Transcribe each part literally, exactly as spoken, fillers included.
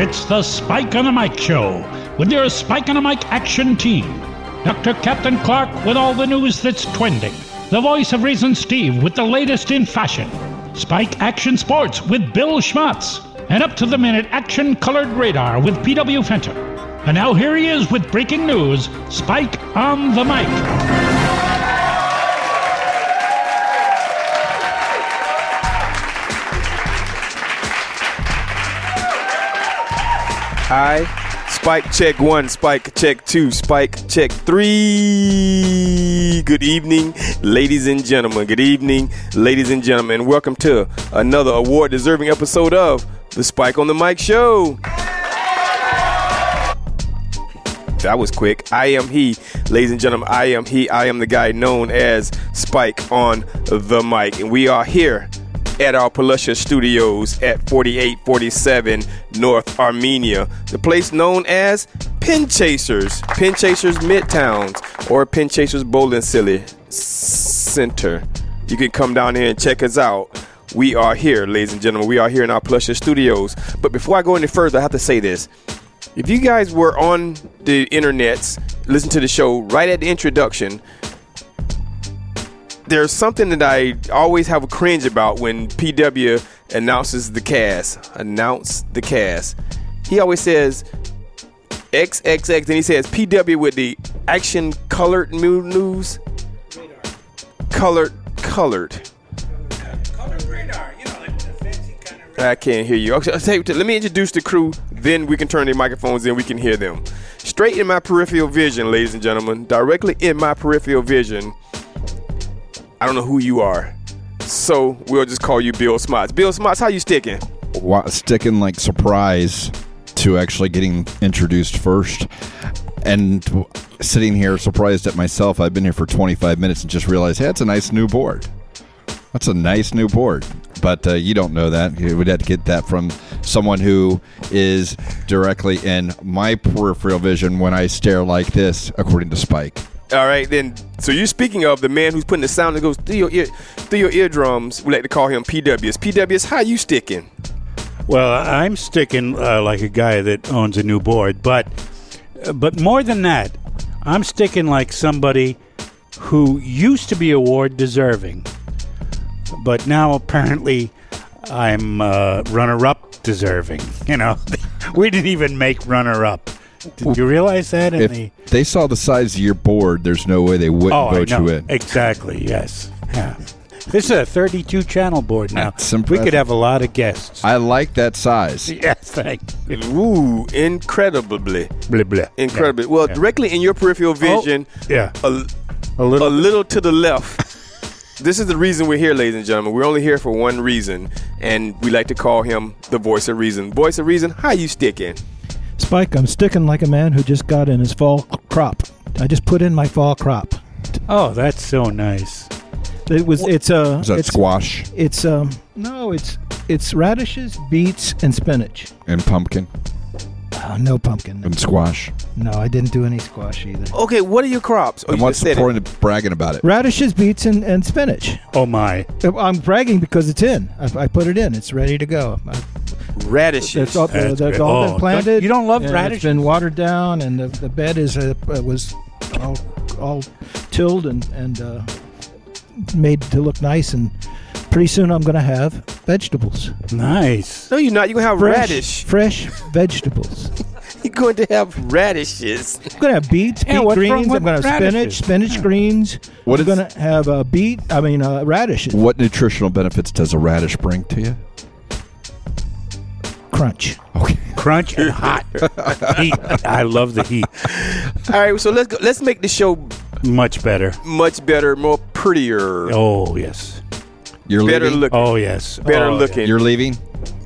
It's the Spike on the Mic Show with your Spike on the Mic action team. Doctor Captain Clark with all the news that's trending. The voice of reason Steve with the latest in fashion. Spike Action Sports with Bill Schmatz. And up-to-the-minute action-colored radar with P W Fenter. And now here he is with breaking news, Spike on the Mic. Hi, Spike check one, Spike check two, Spike check three. Good evening, ladies and gentlemen. Good evening, ladies and gentlemen. Welcome to another award-deserving episode of the Spike on the Mic Show. That was quick. I am he, ladies and gentlemen. I am he. I am the guy known as Spike on the Mic, and we are here at our Palusha Studios at forty-eight forty-seven North Armenia, the place known as Pin Chasers, Pin Chasers Midtowns, or Pin Chasers Bowling Silly Center. You can come down here and check us out. We are here, ladies and gentlemen. We are here in our Palusha Studios. But before I go any further, I have to say this. If you guys were on the internets, listen to the show right at the introduction, there's something that I always have a cringe about when P W announces the cast. Announce the cast. He always says X X X, and he says P W with the action colored news. Radar. Colored, colored. Uh, colored radar, you know, like the fancy kind of radar. I can't hear you. Okay, I'll tell you, let me introduce the crew, then we can turn the microphones in, we can hear them. Straight in my peripheral vision, ladies and gentlemen, directly in my peripheral vision. I don't know who you are, so we'll just call you Bill Schmatz. Bill Schmatz, how you sticking? Wow, sticking like surprise to actually getting introduced first, and sitting here surprised at myself. I've been here for twenty-five minutes and just realized, hey, that's a nice new board. That's a nice new board. But uh, you don't know that. You would have to get that from someone who is directly in my peripheral vision when I stare like this, according to Spike. All right, then. So you're speaking of the man who's putting the sound that goes through your ear, through your eardrums. We like to call him P Ws. P Ws, how you sticking? Well, I'm sticking uh, like a guy that owns a new board, but uh, but more than that, I'm sticking like somebody who used to be award deserving, but now apparently I'm uh, runner-up deserving. You know, we didn't even make runner-up. Did you realize that? In if the they saw the size of your board, there's no way they wouldn't oh, vote I know. you in. Exactly, yes. Yeah. This is a thirty-two channel board now. That's We impressive. could have a lot of guests. I like that size. Yes, thank you. Ooh, incredibly. Blah, blah. Incredibly. Yeah. Well, Yeah. directly in your peripheral vision, Oh, yeah. a, A little. a little to the left. This is the reason we're here, ladies and gentlemen. We're only here for one reason, and we like to call him the voice of reason. Voice of reason, how you sticking? Spike, I'm sticking like a man who just got in his fall crop. I just put in my fall crop. Oh, that's so nice. It was. It's a. Is that it's, squash It's um. No, it's it's radishes, beets, and spinach. and pumpkin Oh, no pumpkin. and squash? No, I didn't do any squash either. Okay, what are your crops? Oh, And you what's just the said point it. of bragging about it? Radishes, beets, and, and spinach. Oh, my. I'm bragging because it's in. I, I put it in. It's ready to go. I, Radishes. That's all, That's that's great. all Oh, been planted. you don't love and radishes? It's been watered down, and the, the bed is uh, was all all tilled and and uh, made to look nice. And pretty soon, I'm going to have vegetables. Nice. No, you're not. You're going to have Fresh, radish. fresh vegetables. You're going to have radishes. I'm going to have beets, Yeah, beet what's wrong greens. with I'm going to have spinach, radishes? spinach Yeah. greens. What I'm is- going to have uh, beet. I mean uh, radishes. What nutritional benefits does a radish bring to you? Crunch. Okay. Crunch and hot. Heat. I love the heat. All right, so let's go. Let's make the show Much better. much better, more prettier, Oh, yes. You're better leaving? looking. Oh, yes. Better Oh, looking. You're leaving?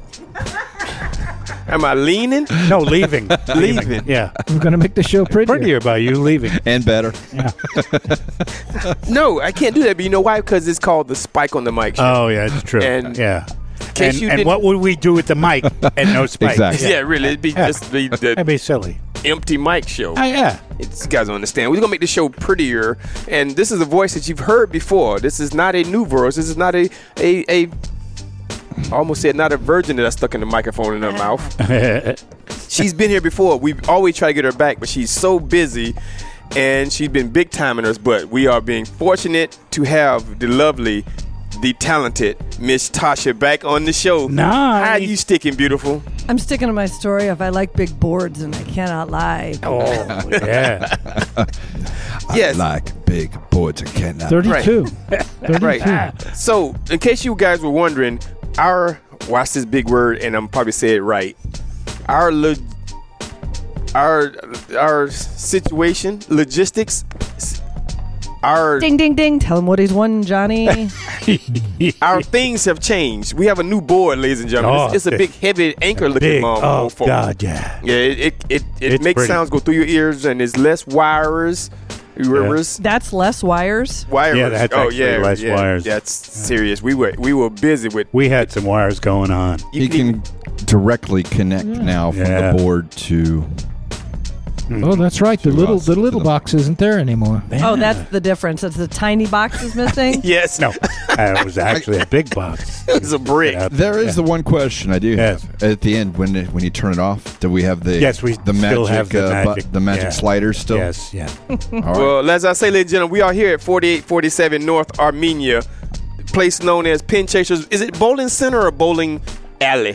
Am I leaning? yeah. No, leaving. Leaving. Yeah. We're going to make the show prettier. Prettier by you leaving. And better. Yeah. No, I can't do that. But you know why? Because it's called the Spike on the Mic show. Oh, yeah, it's true. And- yeah. case And, you and didn't- what would we do with the mic and no spike? Exactly. yeah, really, it'd be Yeah. just the, That'd the be silly. empty mic show. Oh, yeah. It's, you guys don't understand. We're gonna make the show prettier, and this is a voice that you've heard before. This is not a new voice. This is not a a a. I almost said not a virgin that I stuck in the microphone in her mouth. She's been here before. We've always tried to get her back, but she's so busy, and she's been big timing us. But we are being fortunate to have the lovely, the talented Miss Tasha back on the show. Nice. How you sticking, beautiful? I'm sticking to my story of I like big boards and I cannot lie. Oh, yeah. Yes. I like big boards and cannot. thirty-two. thirty-two. Right. So, in case you guys were wondering, our watch this big word, and I'm probably say it right. Our lo- our our situation, logistics, our Ding, ding, ding. Tell him what he's won, Johnny. our things have changed. We have a new board, ladies and gentlemen. Oh, it's, it's a big, heavy anchor looking Big. mom. Oh, mofo. God, yeah. Yeah, it it it, it It's makes pretty. sounds go through your ears, and there's less wires. Rivers. That's less wires. Wires. Yeah, that's oh actually yeah, less yeah, wires. That's serious. We were we were busy with. We had some wires going on. You can directly connect now from Yeah. the board to. Oh, that's right. The To little us, the to little the- box isn't there anymore. Oh, that's the difference. It's the tiny box is missing. Yes. No, uh, it was actually a big box. It's a brick. Yeah. There is the one question I do Yes. have at the end when it, when you turn it off. Do we have the Yes, we the still magic, have the uh, bu- magic, the magic yeah. sliders still? Yes, yeah. All right. Well, as I say, ladies and gentlemen, we are here at forty-eight forty-seven North Armenia, place known as Pin Chasers. Is it Bowling Center or Bowling Alley?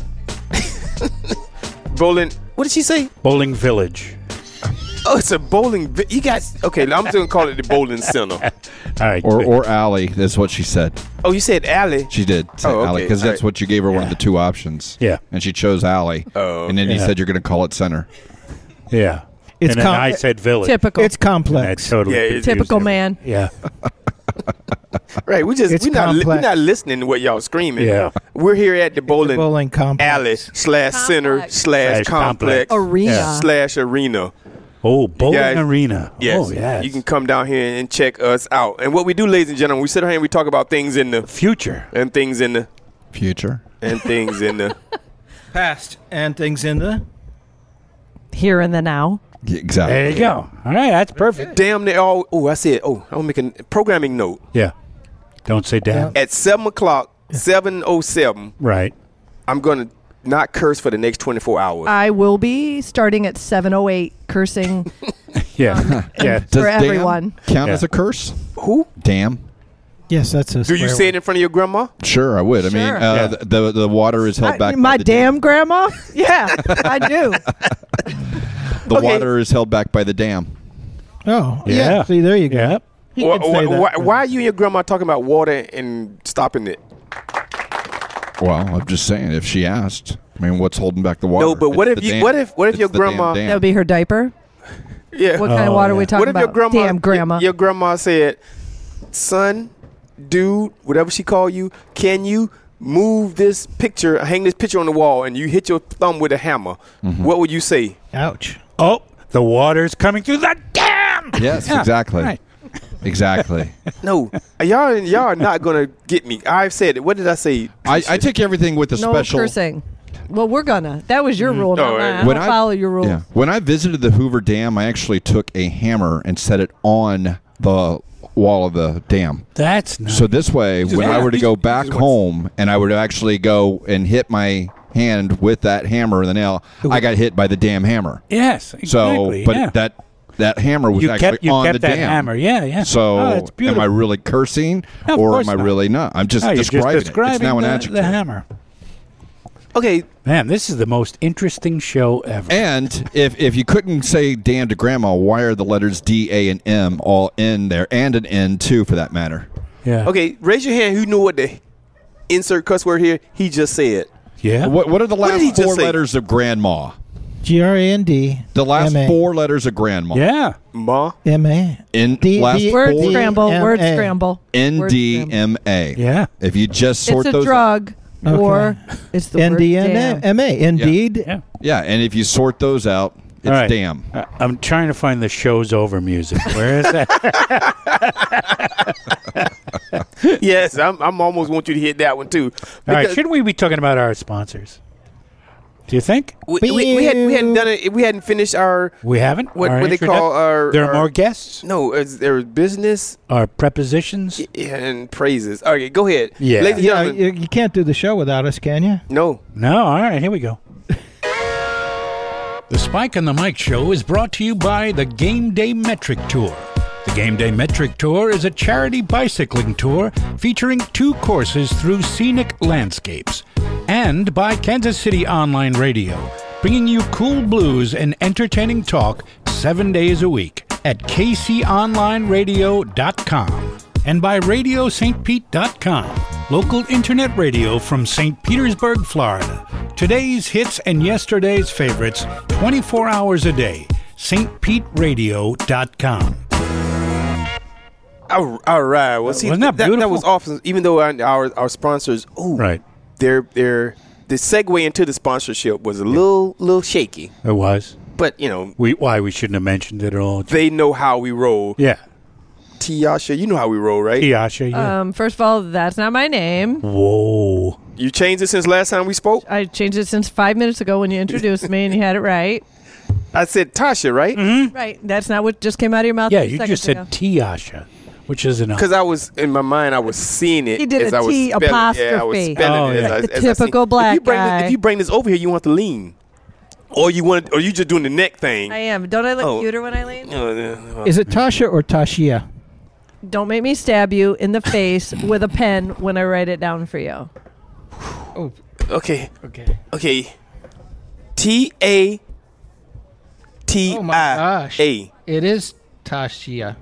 Bowling. What did she say? Bowling Village. Oh, it's a bowling. Vi- you guys. Okay, I'm just gonna call it the Bowling Center. All right. Or good. or alley. That's what she said. Oh, you said alley. She did say Oh, okay. alley because All that's right. what you gave her one of the two options. Yeah. And she chose alley. Oh. And then you Yeah. said you're going to call it center. Yeah. It's and then com- I said village. Typical. It's complex. That's totally Yeah, it's- Typical confused man. Yeah. Right. We just It's we're not li- we're complex. not listening to what y'all screaming. Yeah. We're here at the bowling, bowling complex. alley slash center Complex. slash Slash complex, complex. Arena. Yeah. slash arena. Oh, bowling guys- arena. Yes. Oh, yes. You can come down here and check us out. And what we do, ladies and gentlemen, we sit here and we talk about things in the Future. and things in the Future. and things in the Past and things in the. Here and the now. Yeah, exactly. There you go. All right, that's perfect. damn they all. Oh, I said. Oh, I'm gonna make a programming note Yeah. Don't say damn. at seven o'clock, seven oh seven. Right. I'm gonna not curse for the next twenty-four hours. I will be starting at seven oh eight cursing Yeah. yeah. Does for damn everyone. count Yeah. as a curse? Who? Damn. Yes, that's a. Do you swear say it in front of your grandma? Sure, I would. I mean, Sure. uh, Yeah. the, the the water is held I- back. my by the damn grandma? Yeah, I do. The Okay. water is held back by the dam. Oh, yeah. Yeah. See, there you go. Yeah. You Why, can say that. why, why are you and your grandma talking about water and stopping it? Well, I'm just saying, if she asked, I mean, what's holding back the water? No, but what It's if the you- dam. what if- what if It's your the damn grandma- dam. That would be her diaper. Yeah. What kind of Oh, water are we yeah. talking What if about? your grandma? Damn grandma. Your, your grandma said, "Son, dude, whatever she call you, can you move this picture, hang this picture on the wall, and you hit your thumb with a hammer?" Mm-hmm. What would you say? Ouch. Oh, the water's coming through the dam. Yes, Yeah, exactly. right. Exactly. No, y'all, y'all are not gonna get me. I've said it. What did I say? I, I take everything with a no special. cursing. Well, we're gonna. That was your rule, Oh, not right. mine. I When don't I- follow your rules. Yeah. When I visited the Hoover Dam, I actually took a hammer and set it on the wall of the dam. That's nice. So this way, just- when I were to you go just- you back just- home and I would actually go and hit my hand with that hammer and the nail, I got hit by the damn hammer. yes. So, Exactly. but yeah. that that hammer was you actually kept you on kept the that dam. hammer. Yeah, yeah. So, oh, that's am beautiful. I really cursing, No, of or course am I not. really not? I'm just No, you're describing, just describing it. It's now an the, adjective. the hammer. Okay, Man, this is the most interesting show ever. And if if you couldn't say damn to grandma, why are the letters D, A, and M all in there, and an N too, for that matter? yeah. okay. Raise your hand. Who knew what the insert cuss word here? He just said. Yeah. What what are the What last did he just four say? letters of grandma? G R A N D. The last M A. four letters of grandma. Yeah. Ma. M A. In D- last D- Word four, scramble. M A. Word scramble. N Word D scramble. M A. Yeah. If you just sort It's a those, drug, Okay. or it's the N word D M damn. A. M A. Indeed. Yeah. yeah, and if you sort those out, it's All right. damn. Uh, I'm trying to find the show's over music. Where is that? Yes, I'm. I'm almost want you to hit that one too. All right. Because Shouldn't we be talking about our sponsors? Do you think we, we, we, had, we hadn't done it. We hadn't finished our we haven't? what, Our what they introduc- call our. There are our- more guests. No, it's, there was business Our prepositions. and praises. Okay, go ahead. Yeah. Ladies and Yeah, gentlemen. you, you can't do the show without us, can you? No. No. All right. Here we go. The Spike and the Mike Show is brought to you by the Game Day Metric Tour. The Game Day Metric Tour is a charity bicycling tour featuring two courses through scenic landscapes. And by Kansas City Online Radio, bringing you cool blues and entertaining talk seven days a week at k c online radio dot com. And by radio st pete dot com, local internet radio from Saint Petersburg, Florida. Today's hits and yesterday's favorites, twenty-four hours a day. st pete radio dot com. All, all right. Well, see, Wasn't that that, that beautiful? was awesome. Even though our our, our sponsors, oh, Right. they're they're the segue into the sponsorship was a little little shaky, It was. but you know We Why we shouldn't have mentioned it at all. they know how we roll. Yeah. Tiyasha, you know how we roll, right? Tiasha, yeah. Um, first of all, that's not my name. Whoa. You changed it since last time we spoke. I changed it since five minutes ago when you introduced me and you had it right. I said Tasha, right? Right. That's not what just came out of your mouth. Yeah, two you seconds just said ago. Tiasha, which is enough. Because I was in my mind, I was seeing it He did as a I was T spelling. Yeah, I was apostrophe. spelling Oh, it. yeah. As I, The as I typical seen- black if you bring guy. This, if you bring this over here, you want to lean, or you want, or you just doing the neck thing. I am. Don't I look Oh. cuter when I lean? Uh, uh, Is it Tasha or Tashia? Don't make me stab you in the face with a pen when I write it down for you. okay, Okay. okay. T A T Oh my I gosh. A. It is Tashia.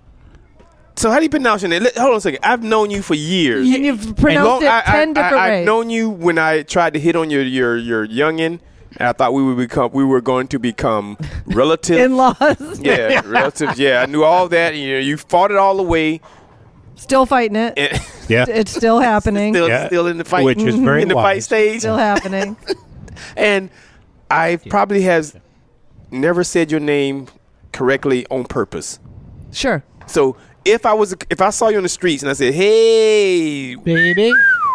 So how do you pronounce your name? Let- Hold on a second. I've known you for years. You, you've pronounced Long- it I, ten I, different I, ways. I've known you when I tried to hit on your your your youngin, and I thought we would become we were going to become relative. In-laws. yeah, relatives. Yeah, I knew all that. You know, you fought it all the way. Still fighting it. And Yeah. It's still happening. still, Yeah. still in the fight, Which is very in the fight wise. stage. Still happening. And I probably has never said your name correctly on purpose. Sure. So if I was if I saw you on the streets and I said, "Hey, Baby,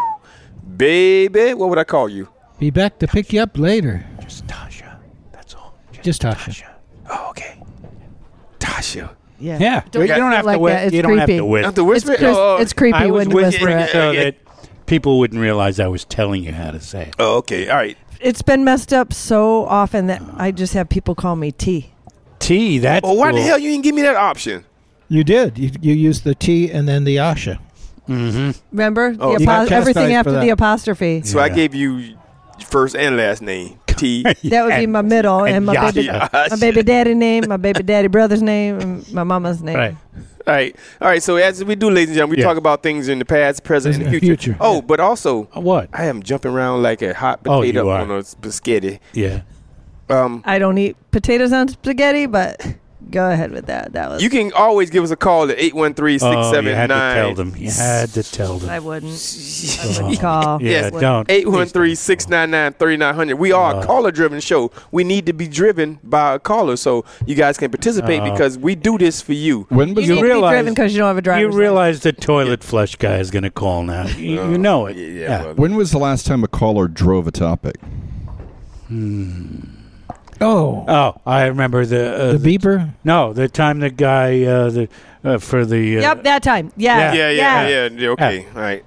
baby," what would I call you? be back to pick you up later. Just Tasha. That's all. Just Tasha. Oh, okay, Tasha. Yeah. Yeah. Don't you say don't it have like to whi- that. It's You don't have creepy. to I whisper. have to It's, whisper. cris- Oh, it's creepy I was when you whisper whispering it. so Yeah. that people wouldn't realize I was telling you how to say it. oh, okay, all right. It's been messed up so often that I just have people call me T. T, that's Well, why the cool. hell you didn't give me that option? You did. You, you used the T and then the Asha. Remember? Oh, the you got apo- everything chastised after for the that. apostrophe. So I Yeah. gave you first and last name T. That would be my middle and, and my Yasha. baby, my baby daddy name, my baby daddy brother's name, and my mama's name. Right. All right, all right. So as we do, ladies and gentlemen, we Yeah. talk about things in the past, present, and the In the future. future. Oh, but also, Uh, What? I am jumping around like a hot Oh, potato you are. on a spaghetti. Yeah. Um, I don't eat potatoes on spaghetti, but go ahead with that. That was you can always give us a call at eight one three, six Oh, seven you had to tell nine. them. You had to tell them. I wouldn't. I wouldn't call. Yeah, Yes. don't. eight one three, six nine nine, three nine zero zero. We are a Uh. caller-driven show. We need to be driven by a caller so you guys can participate Uh. because we do this for you. When You, was need You to be realize- driven because you don't have a driver's You realize the toilet flush guy is going to call now. You, you know it. Yeah, yeah, Yeah. well, when was the last time a caller drove a topic? Oh, Oh, I remember the uh, the beeper. no, the time the guy uh, the uh, for the uh, Yep, that time. Yeah. yeah, yeah, yeah, yeah. Okay, all right.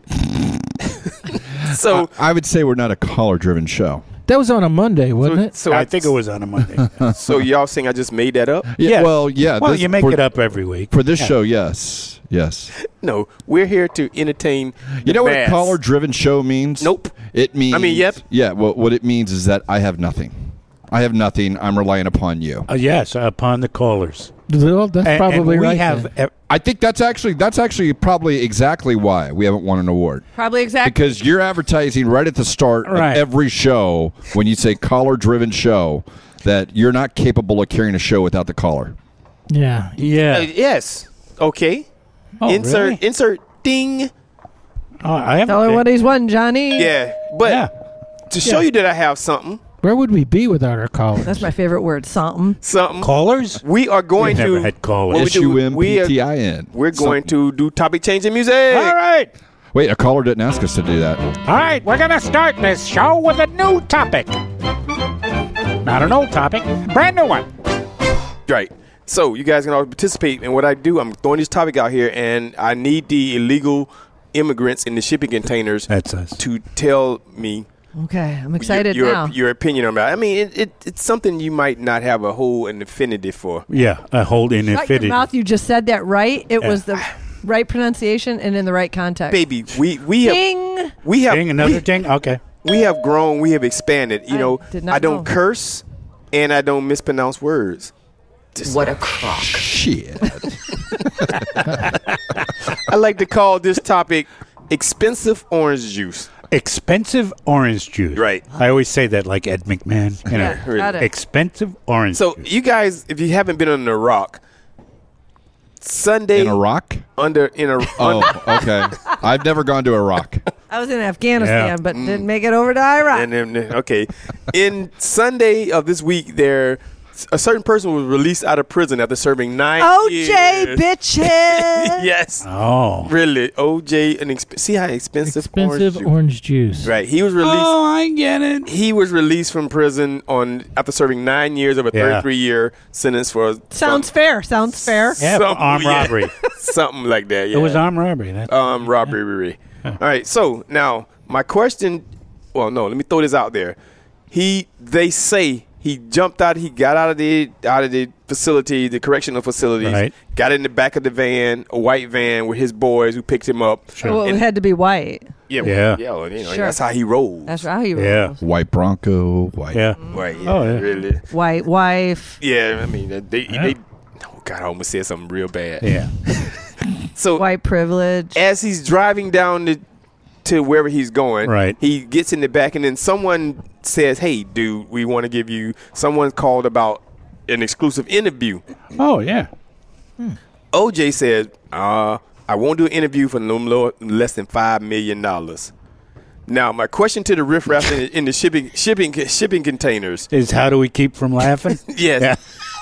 so, I would say we're not a caller-driven show. That was on a Monday, wasn't it? so I think it was on a Monday. So y'all saying I just made that up? Yeah, Yes. Well, yeah. well, this- you make for, it up every week for this Yeah. show. Yes, yes. No, we're here to entertain. You the know what mass. a caller-driven show means? Nope. It means. I mean, yep. Yeah. Well, what it means is that I have nothing. I have nothing. I'm relying upon you. Uh, yes, upon the callers. Well, that's And- probably and we right. have then. e- I think that's actually that's actually probably exactly why we haven't won an award. Probably exactly. Because you're advertising right at the start Right. of every show when you say caller-driven show that you're not capable of carrying a show without the caller. Yeah. yeah. Uh, yes. Okay. Oh, insert. really? Insert. Ding. Oh, I have Tell her what he's won, Johnny. Yeah. But Yeah. to show you that I have something, Where would we be without our callers? That's my favorite word, something. something. Callers. We are going We've never to. had callers. What we S do, U M we P are- T I N. We're going to do topic changing music. All right. Wait, a caller didn't ask us to do that. All right, we're going to start this show with a new topic. Not an old topic, brand new one. Right. So you guys can all participate. And what I do, I'm throwing this topic out here, and I need the illegal immigrants in the shipping containers That's us. to tell me Okay, I'm excited your, now. Your, your opinion about it. I mean, it, it, it's something you might not have a whole an affinity for. Yeah, a whole Shut infinity. your mouth. You just said that right. It Yeah. was the right pronunciation and in the right context. Baby, we we have Ding. we have Ding, another we, ding. Okay. we have grown, we have expanded. You I know, did not I don't know. curse and I don't mispronounce words. What a crock. Shit. I like to call this topic expensive orange juice. Expensive orange juice. Right. I always say that like Ed McMahon. You know, Yeah, got it. expensive orange So juice. you guys, if you haven't been on the Rock, Sunday In Iraq? under in a Oh, okay. I've never gone to Iraq. I was in Afghanistan, Yeah. but didn't make it over to Iraq. and then okay, in Sunday of this week, there a certain person was released out of prison after serving nine O J years. bitches. Yes, Oh. really, O J. An exp- see how expensive, Expensive orange, orange juice. juice. Right, he was released. Oh, I get it. He was released from prison on after serving nine years of a Yeah. thirty-three year sentence for Sounds some- fair. Sounds fair. Yeah, for Something, armed yeah. robbery. something like that. Yeah. It was armed robbery. That's um robbery. All right, so now my question. Well, no, let me throw this out there. He, they say he jumped out. He got out of the out of the facility, the correctional facilities. Right. Got in the back of the van, a white van with his boys who picked him up. Well, it And- had to be white. yeah, Yeah. well, yeah. Well, you know, Sure. that's how he rolls. That's how he Yeah. rolls. White Bronco, white. yeah. Right. Yeah, Oh, yeah. Really. White wife. Yeah. I mean, they. Yeah. they oh God, I almost said something real bad. Yeah. So White privilege. as he's driving down the, to wherever he's going, Right. he gets in the back, and then someone says, "Hey, dude, we want to give you." Someone called about an exclusive interview. Oh, yeah. O J said, "Uh, I won't do an interview for no more, less than five million dollars." Now, my question to the riffraff in, in the shipping shipping shipping containers. Is how do we keep from laughing? Yes. Yeah.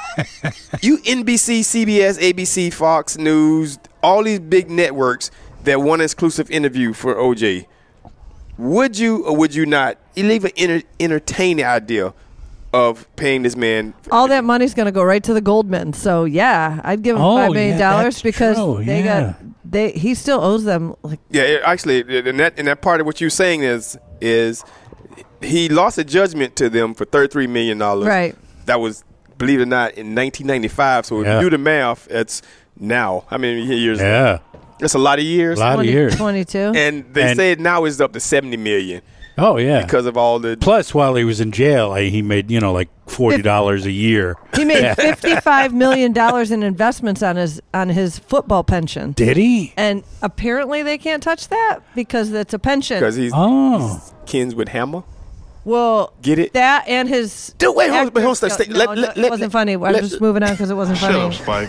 You N B C, C B S, A B C, Fox News, all these big networks that want an exclusive interview for O J. Would you or would you not leave an enter- entertaining idea of paying this man? All that money's going to go right to the Goldman. So yeah, I'd give him Oh, five million yeah, dollars that's because true, they yeah. got they. He still owes them like Yeah, it- actually, and that and that part of what you're saying is is he lost a judgment to them for thirty-three million dollars. Right. That was, believe it or not, in nineteen ninety-five. So if Yeah. you do the math, it's now. How many years? Yeah. That's a lot of years. A lot of years. twenty-two. And they And- said now it's up to seventy million Oh, yeah. because of all the. Plus, while he was in jail, I, he made, you know, like forty dollars a year. He made fifty-five million dollars in investments on his on his football pension, Did he? and apparently they can't touch that because it's a pension. Because he's Oh. kins with Hammer. Well, Get it? that and his. Dude, wait, hold on, actor- hold on, stay- no, let- no, let- it let- wasn't funny. I'm let- just moving on because it wasn't funny. Spike.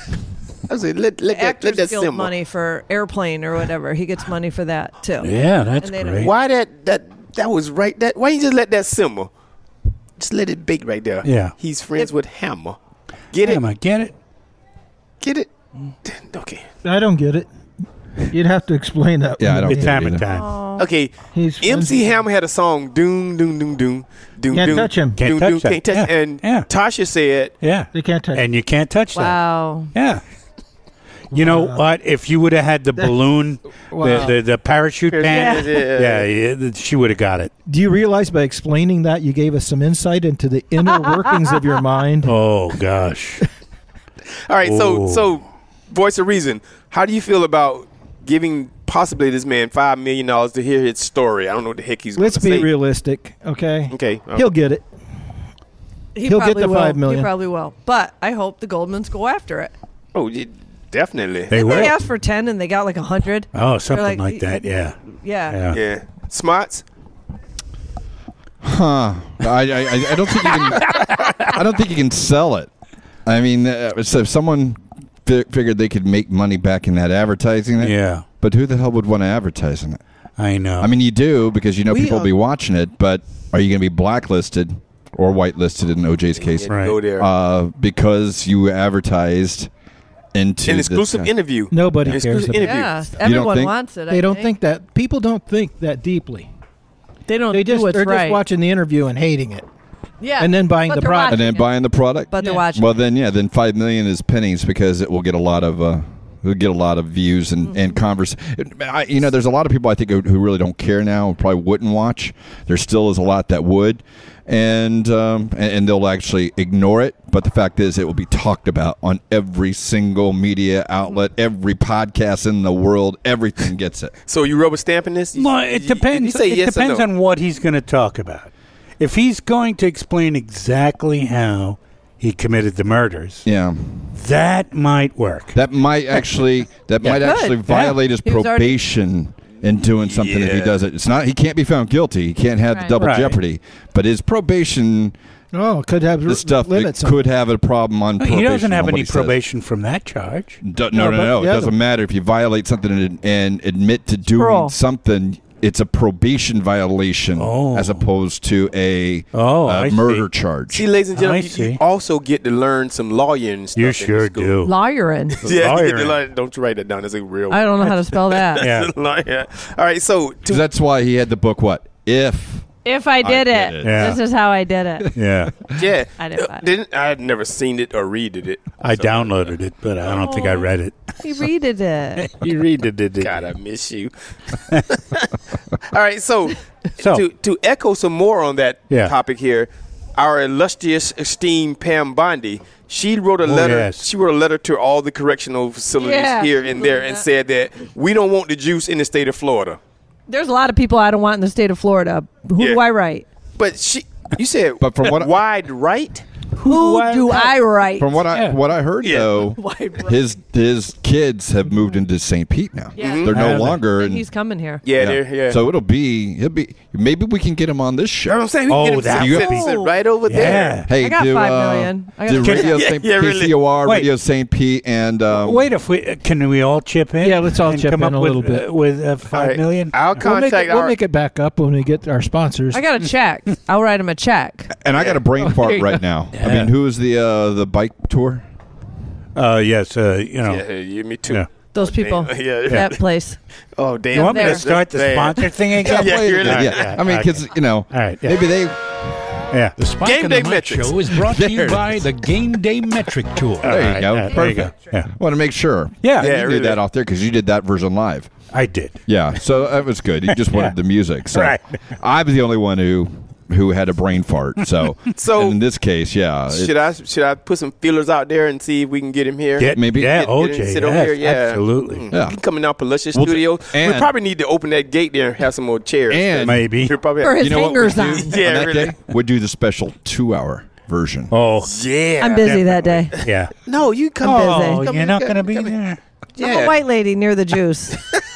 I was like, let, let, that, Actors let that Guild simmer. money for airplane or whatever. He gets money for that too. Yeah, that's And they don't- great. Why that that that was right? That why you just let that simmer? Just let it bake right there. Yeah. He's friends with Hammer. Get it? Damn, I get it. Get it? Okay. I don't get it. You'd have to explain that. Yeah, one I don't to It's me. get it Hammer either. time. Okay. He's M C friends- Hammer had a song, doom, doom, doom, doom, doom, Can't doom, touch him. Can't doom, touch doom, that. can't touch. Yeah. And Yeah. Tasha said, Yeah. They can't touch. And you can't touch that. Wow. Yeah. You know what? If you would have had the balloon, Wow. the, the the parachute pant, Yeah. yeah, yeah, th- she would have got it. Do you realize by explaining that you gave us some insight into the inner workings of your mind? Oh gosh. all right, so Oh. so voice of reason. How do you feel about giving possibly this man five million dollars to hear his story? I don't know what the heck he's. Let's gonna be say. realistic, okay? Okay. He'll get it. He He'll get probably the will. five million. He probably will. But I hope the Goldmans go after it. Oh, yeah, definitely. They They will. asked for ten and they got like a hundred. Oh, something like- like, that. Yeah. Yeah. Yeah. Yeah. Smarts. Huh. I, I, I don't think you can. I don't think you can sell it. I mean, uh, so if someone fi- figured they could make money back in that advertising it, Yeah. but who the hell would want to advertise in it? I know. I mean, you do because you know We people will are- be watching it, but are you going to be blacklisted or whitelisted in O J's case Yeah, Right. Go there. uh, because you advertised into An this exclusive guy? interview. Nobody An cares exclusive about interview. Yeah. Everyone think- wants it. I They don't think that. People don't think that deeply. They don't They do just what's they're right. just watching the interview and hating it. Yeah. and then buying But the they're product. And then watching it. buying the product. But they're Yeah. watching. Well, then yeah, then five million is pennies because it will get a lot of uh, who get a lot of views and, and converse. I, you know, there's a lot of people I think who, who really don't care now, probably wouldn't watch. There still is a lot that would. And, um, and and they'll actually ignore it. But the fact is, it will be talked about on every single media outlet, every podcast in the world. Everything gets it. So you rubber stamping this? You, Well, it you- depends. You say it yes depends or no? on what he's going to talk about. If he's going to explain exactly how he committed the murders, Yeah. that might work. That might actually that Yeah. might Good. actually violate his He was already- probation in doing something if he Yeah. does it. It's not he can't be found guilty. He can't have Right. the double Right. jeopardy. But his probation, Oh, could have the stuff that limits. on could have a problem on probation. he doesn't have on what any he says. probation from that charge. Do- no, no, No, no. but It the doesn't other- matter if you violate something and, and admit to doing Parole. something. It's a probation violation Oh. as opposed to a Oh, uh, I murder see. charge. See, ladies and I gentlemen, you, see. you also get to learn some lawyering stuff. You in sure school. do. Lawyering. Yeah, you get to Lawyering. learn. Don't you write that down? That's a real. I don't know how to spell that. Yeah. Lawyer. All right, so to, 'Cause that's why he had the book. What if? If I did I it, did it. Yeah. this is how I did it. Yeah, yeah, I didn't buy it. didn't I had never seen it or read it. I So, downloaded it, but I don't think I read it. He readed it. You read it, did it? God, I miss you. All right, so, So- to to echo some more on that Yeah. topic here, our illustrious, esteemed Pam Bondi, she wrote a Oh, letter. yes. She wrote a letter to all the correctional facilities Yeah. here and there, and said that we don't want the juice in the state of Florida. There's a lot of people I don't want in the state of Florida. Who Yeah. do I write? But she, you said, But from what I- wide right. Who I do write? I write? From what I Yeah. what I heard Yeah. though, his his kids have moved into Saint Pete now. Yeah. Mm-hmm. Mhm. They're no Have they? longer. In, He's coming here. Yeah, they're yeah. So it'll be he'll be maybe we can get him on this you know what show. I'm saying? We Oh, can get that him would sit- be- sit right over Yeah. there. Hey, I got do, five uh, million. I got do five Radio Yeah, Saint yeah, really. K C O R, Wait. Radio Saint Pete, and um, Wait, if we can we all chip in? Yeah, let's all and chip come in up a with, little bit. uh, with uh, All five right. million. I'll We'll make, contact it, we'll our. make it back up when we get our sponsors. I got a check. I'll write him a check. and I got a brain fart right now. I mean, who is the uh, the bike tour? Uh, yes, uh, you know. Yeah, yeah, me too. Yeah. Those people. Damn, yeah, yeah. That place. Oh damn! You want me to There. start the Damn. sponsor thing again? Yeah, Wait a really. minute, All yeah. right, I mean, okay. because you know, All right, yeah. maybe they. Yeah. The Spike Game and Day the Mike Metrics. Show is brought to you There. by the Game Day Metric Tour. There you All right, go. yeah, there you go. Perfect. Yeah. Want to make sure. Yeah, you Yeah, did really. that off there because you did that version live. I did. Yeah, so that was good. You just wanted Yeah. the music. So Right. I was the only one who who had a brain fart. So, So- and in this case, yeah, it- Should I should I put some feelers out there and see if we can get him here? Get, Maybe- Yeah, Get- get him O to J. sit Yes, over here, yeah. absolutely. Mm. Yeah. He can come in our Palicious We'll do- studio. we and- probably need to open that gate there and have some more chairs. And- Maybe. We probably For his you know what we hangers do on. on Yeah, that really. day? We'd do the special two-hour version. Oh, yeah. I'm busy that day. yeah. No, you come. I'm Oh, busy. Come you're in, not come- going to be come in. there. I'm Yeah. a white lady near the juice.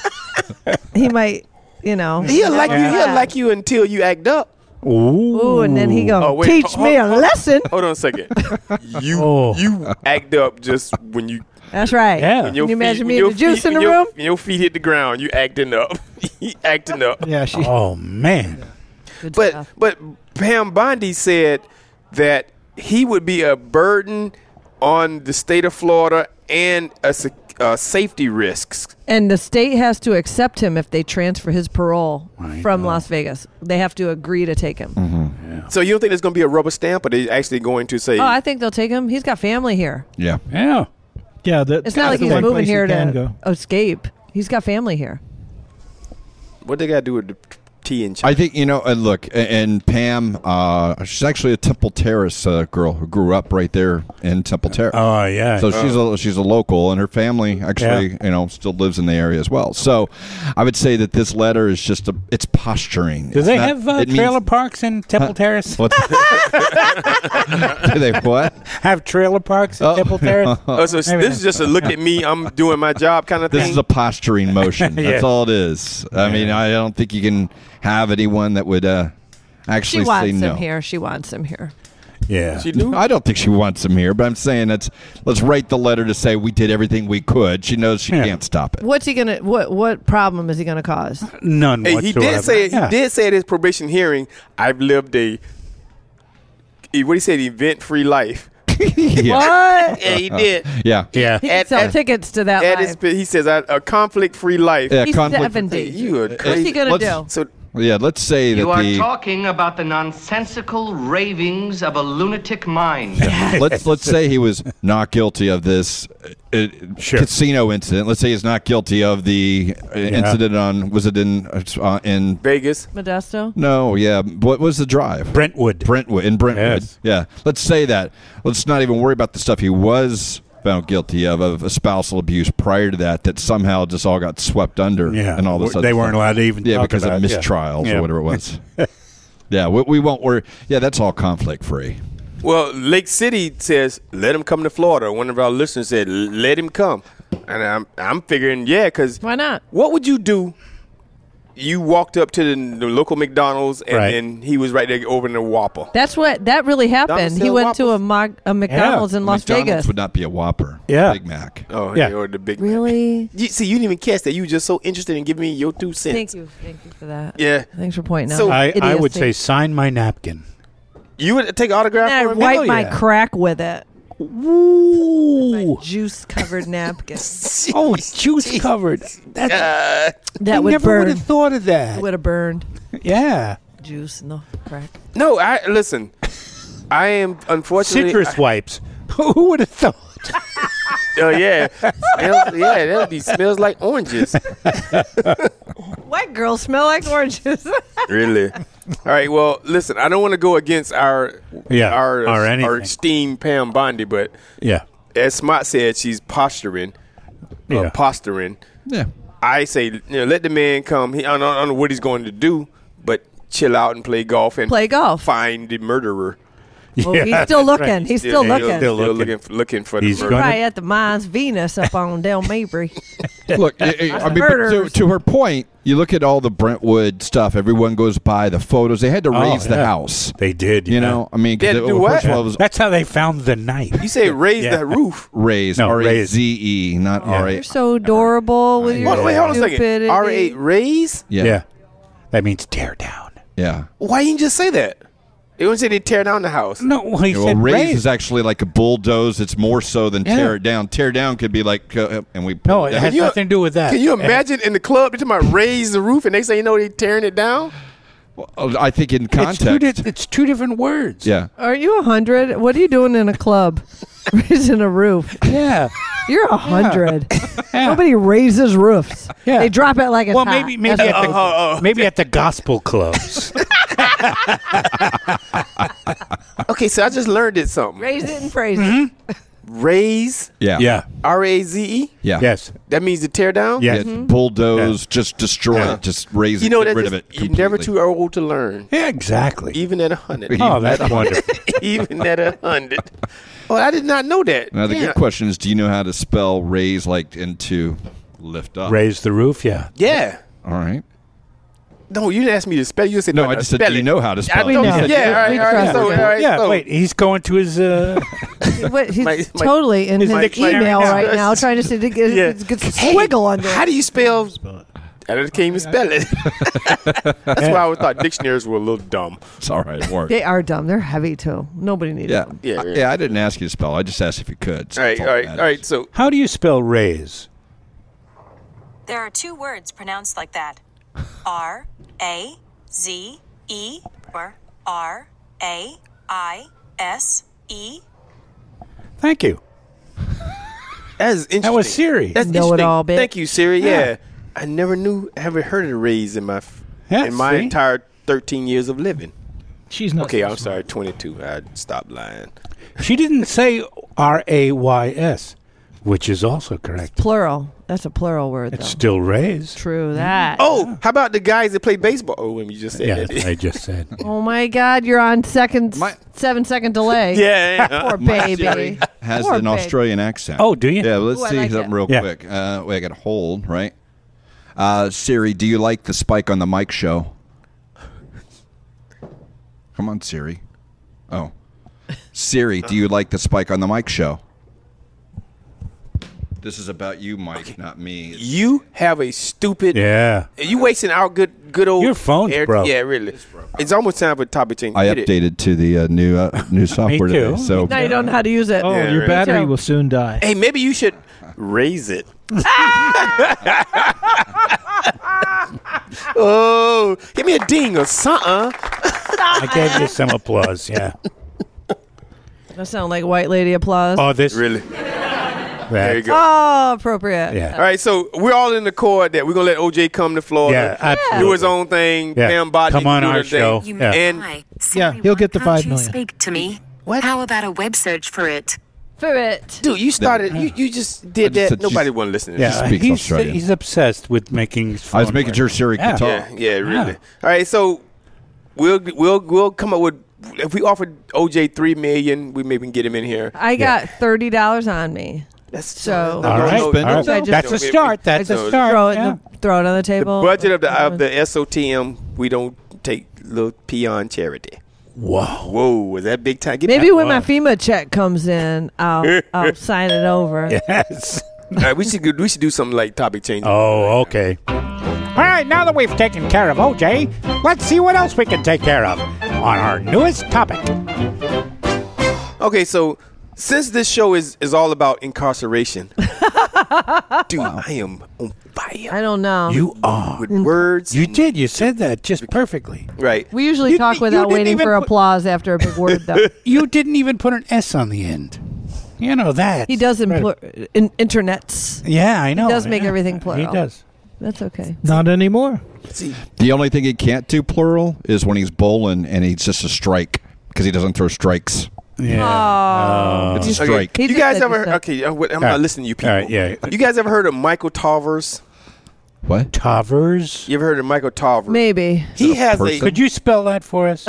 He might, you know. He'll like you. Yeah. He'll like you until you act up. Ooh. Ooh, and then he go, Oh, wait. teach Hold- me a hold- lesson. Hold on a second. You Oh. you act up just when you That's right. Yeah. when your Can you imagine feet, me when and the your juice feet- in the when your- room? When your feet hit the ground, you acting up. He acting up. Yeah, she. Oh, man. Good But stuff. but Pam Bondi said that he would be a burden on the state of Florida and a sec- uh, safety risks. And the state has to accept him if they transfer his parole I from know. Las Vegas. They have to agree to take him. Mm-hmm. So you don't think there's going to be a rubber stamp, or they actually going to say? Oh, I think they'll take him. He's got family here. Yeah. Yeah. Yeah, that, It's not like that's he's the one moving place here you can to go. escape. He's got family here. what they got to do with the tea and I think you know. And look, a- and Pam, uh, she's actually a Temple Terrace uh, girl who grew up right there in Temple Terrace. Oh, yeah. So she's a she's a local, and her family actually, you know, still lives in the area as well. So I would say that this letter is just a it's posturing. Do It's they not- have uh, it means- trailer parks in Temple Terrace? What? Do they what? Have trailer parks in Oh. Temple Terrace? Oh, so Maybe this is just a look at me. I'm doing my job kind of This thing. is a posturing motion. That's Yeah. all it is. I mean, I don't think you can have anyone that would uh, She actually wants say him no. here. She wants him here. Yeah. She do? I don't think she wants him here, but I'm saying let's let's write the letter to say we did everything we could. She knows she Yeah. can't stop it. What's he gonna? What what problem is he gonna cause? None Hey, whatsoever. he did say Yeah. he did say at his probation hearing, "I've lived a he- what he said, event-free life." yeah. What? Yeah, he did. Yeah. Yeah. He can At- sell at- tickets to that At life. his, he says, "A a conflict-free life." Yeah, He's conflict. seventy. Hey, you are What's crazy. he gonna Let's- do? So Yeah, let's say that You are the talking about the nonsensical ravings of a lunatic mind. let's let's say he was not guilty of this uh, Sure. casino incident. Let's say he's not guilty of the uh, incident on was it in uh, in Vegas. Modesto. no, yeah, what was the drive? Brentwood. Brentwood in Brentwood. Yes. Yeah, let's say that. Let's not even worry about the stuff he was found guilty of of spousal abuse prior to that. That somehow just all got swept under. Yeah. and all this. They other weren't stuff. allowed to even Yeah, talk because about of it. Yeah. mistrials Yeah. or whatever it was. Yeah, we, we won't worry. Yeah, that's all conflict free. Well, Lake City says let him come to Florida. One of our listeners said let him come, and I'm I'm figuring yeah, because Why not? what would you do? You walked up to the, the local McDonald's, and Right. then he was right there over in the Whopper. That's what that really happened. McDonald's He sell went to a, Whoppers? Mag- a McDonald's in Las McDonald's Vegas. would not be a Whopper. Yeah. Big Mac. Oh, Yeah. yeah, or the Big Mac. Really? You, see, you didn't even catch that. You were just so interested in giving me your two cents. Thank you. Thank you for that. Yeah. Thanks for pointing So- out. I, I would idiocy. say sign my napkin. You would take autograph And for I'd him? wipe Hell my yeah. crack with it. Ooh. Juice covered napkin. Oh, juice covered. That's, Uh, That I would never would burn. have thought of that. Would have burned. Yeah. Juice in the crack. no, I listen. I am unfortunately. Citrus wipes. Who would have thought? Oh yeah, smells, yeah. That be smells like oranges. White girls smell like oranges. Really? All right. Well, listen. I don't want to go against our Yeah, our or anything. our esteemed Pam Bondi, but Yeah. as Smart said, she's posturing, uh, Yeah. posturing. Yeah. I say, you know, let the man come. He, I, don't, I don't know what he's going to do, but chill out and play golf and Play golf. find the murderer. Well, Yeah, he's that's still right. looking. He's still Still- looking. Still, Still looking. looking. looking for He's the gonna- murderer. Probably at the Mines Venus up on Del Mabry. Look, I, I- I mean, but to, Murderers. to her point, you look at all the Brentwood stuff. Everyone goes by the photos. They had to Oh, raise the yeah. house. They did. You yeah. know, I mean, 'cause They had to it- do well, what? first of all, it was That's how they found the knife. You say raise Yeah. the roof. raised, No, R A raised. Z E, not Yeah. R A. You're so adorable with your Hold on, wait, hold on a second. stupidity. R A raise? Yeah, Yeah. That means tear down. yeah. Why you didn't just say that? They wouldn't say they tear down the house. No, well, he Well, said raise raise. is actually like a bulldoze. It's more so than Yeah. tear it down. Tear down could be like, uh, and we No, pull it down. has you- nothing to do with that. Can you It- imagine in the club they're talking about raise the roof and they say, you know, they tearing it down? Well, I think in It's two, context. di- it's two different words. Yeah. Are you a hundred? What are you doing in a club? Raising a roof. Yeah. You're a hundred. Yeah. Nobody raises roofs. Yeah. They drop it like it's Well, hot. maybe maybe That's at the Oh, oh, oh. maybe at the gospel clubs. Okay, so I just learned it something. raise it and praise Mm-hmm. it. Raise, Yeah. yeah. R A Z E? Yeah. Yes. That means to tear down? Yeah. Yeah, bulldoze, Yeah. just destroy Yeah. it, just raise You it, know, get that rid just, of it. you're never completely. too old to learn, Yeah. Exactly. even at a hundred. Oh, that's wonderful. Even at a hundred. Oh, I did not know that. Now the Yeah. good question is, do you know how to spell raise like into lift up? Raise the roof. Yeah. Yeah. All right. No, you didn't ask me to spell. You just said No, how I to just said, spell do you it. know how to spell We it? know. You said, Yeah, all right, We all right. trust So, you. all right, Yeah. so- Wait. He's going to his. Uh, What, he's My- my- totally in his his dictionary email now. right now, trying to see to get, Yeah. get some Hey, squiggle under How it. do you spell? I can't even spell it. That's why I always thought dictionaries were a little dumb. It's all right. It worked. They are dumb. They're heavy too. Nobody needs Yeah. them. Yeah, I, yeah. yeah. I didn't ask you to spell. I just asked if you could. All right, all right, all right. So how do you spell raise? There are two words pronounced like that. R A Z E or R A I S E. Thank you. that is interesting. That was Siri. That's Know it interesting. all, bitch. Thank you, Siri. Yeah. Yeah. I never knew, ever heard of the raise in my f- Yeah, in my see? entire thirteen years of living. She's not. Okay, so I'm smart. sorry, twenty-two. I stopped lying. She didn't say R A Y S, which is also correct. Plural. That's a plural word, It's though. still raise. True that. Oh, how about the guys that play baseball? Oh, when you just said Yeah, that. that's what I just said. Oh my God, you're on second, My- seven second delay. yeah. yeah. Poor baby. Has Poor an baby. Australian accent. Oh, do you? Yeah, let's Ooh, I see like something it. real Yeah. quick. Uh, wait, I got to hold, right? Uh, Siri, do you like the Spike on the Mic show? Come on, Siri. Oh. Siri, do you like the Spike on the Mic show? This is about you, Mike, not me. You have a stupid. Yeah. You wasting our good, good old. Your phone's air- broke. Yeah, really. It's almost time for topic change. I Hit it. updated to the uh, new uh, new software too. today. So Now you don't know how to use it. Oh, Yeah, your right. battery Me too. will soon die. Hey, maybe you should raise it. Oh, give me a ding or something. I gave you some applause. Yeah. That sound like white lady applause. Oh, this Really? that. There you go. Oh, appropriate. Yeah. All right, so we're all in the accord that we're gonna let O J come to Florida, Yeah, absolutely. do his own thing. Yeah. Pam Boddy Come on do our her thing. show. You Yeah. may And- try. Yeah, Siri, he'll why get the can't five you million. Speak to me. What? How about a web search for it? For it. Dude, you started. You, you just did I just that. said Nobody she's- want to listen to Yeah, this. speaks he's, Australian. he's obsessed with making. I was phone making work. sure Siri Yeah. could talk. Yeah, yeah, really. Yeah. All right, so we'll we'll we'll come up with if we offered O J three million, we maybe can get him in here. I got thirty dollars on me. That's So- no, All no, right, no, all no, right. I just- That's a start. That's No, a start. Throw it, yeah. in the, throw it on the table. Budget of the of the S O T M. We don't take little peon charity. Whoa. Whoa, was that big time? Get Maybe that- when my Wow. FEMA check comes in, I'll I'll sign it over. Yes. All right, we should we should do something like topic change. Oh, okay. All right, now that we've taken care of O J, let's see what else we can take care of on our newest topic. Okay, so since this show is is all about incarceration, dude, I am on fire I don't know. You are. with words. You did. You said that just perfectly. right. we usually You talk di- you without didn't waiting even for put- applause after a big word, though. You didn't even put an S on the end. You know that. He does in, plur- in internets. Yeah, I know. does make yeah. everything plural. He does. That's okay. Not anymore. The only thing he can't do plural is when he's bowling and he's just a strike because he doesn't throw strikes. Yeah. Oh. It's a Okay, strike. He you did guys that, ever he heard? said. Okay, I'm, I'm All not right. listening to you people. All right, yeah. You guys ever heard of Michael Tarvers? What? Tavers. You ever heard of Michael Tarvers? Maybe. He has person? a Could you spell that for us?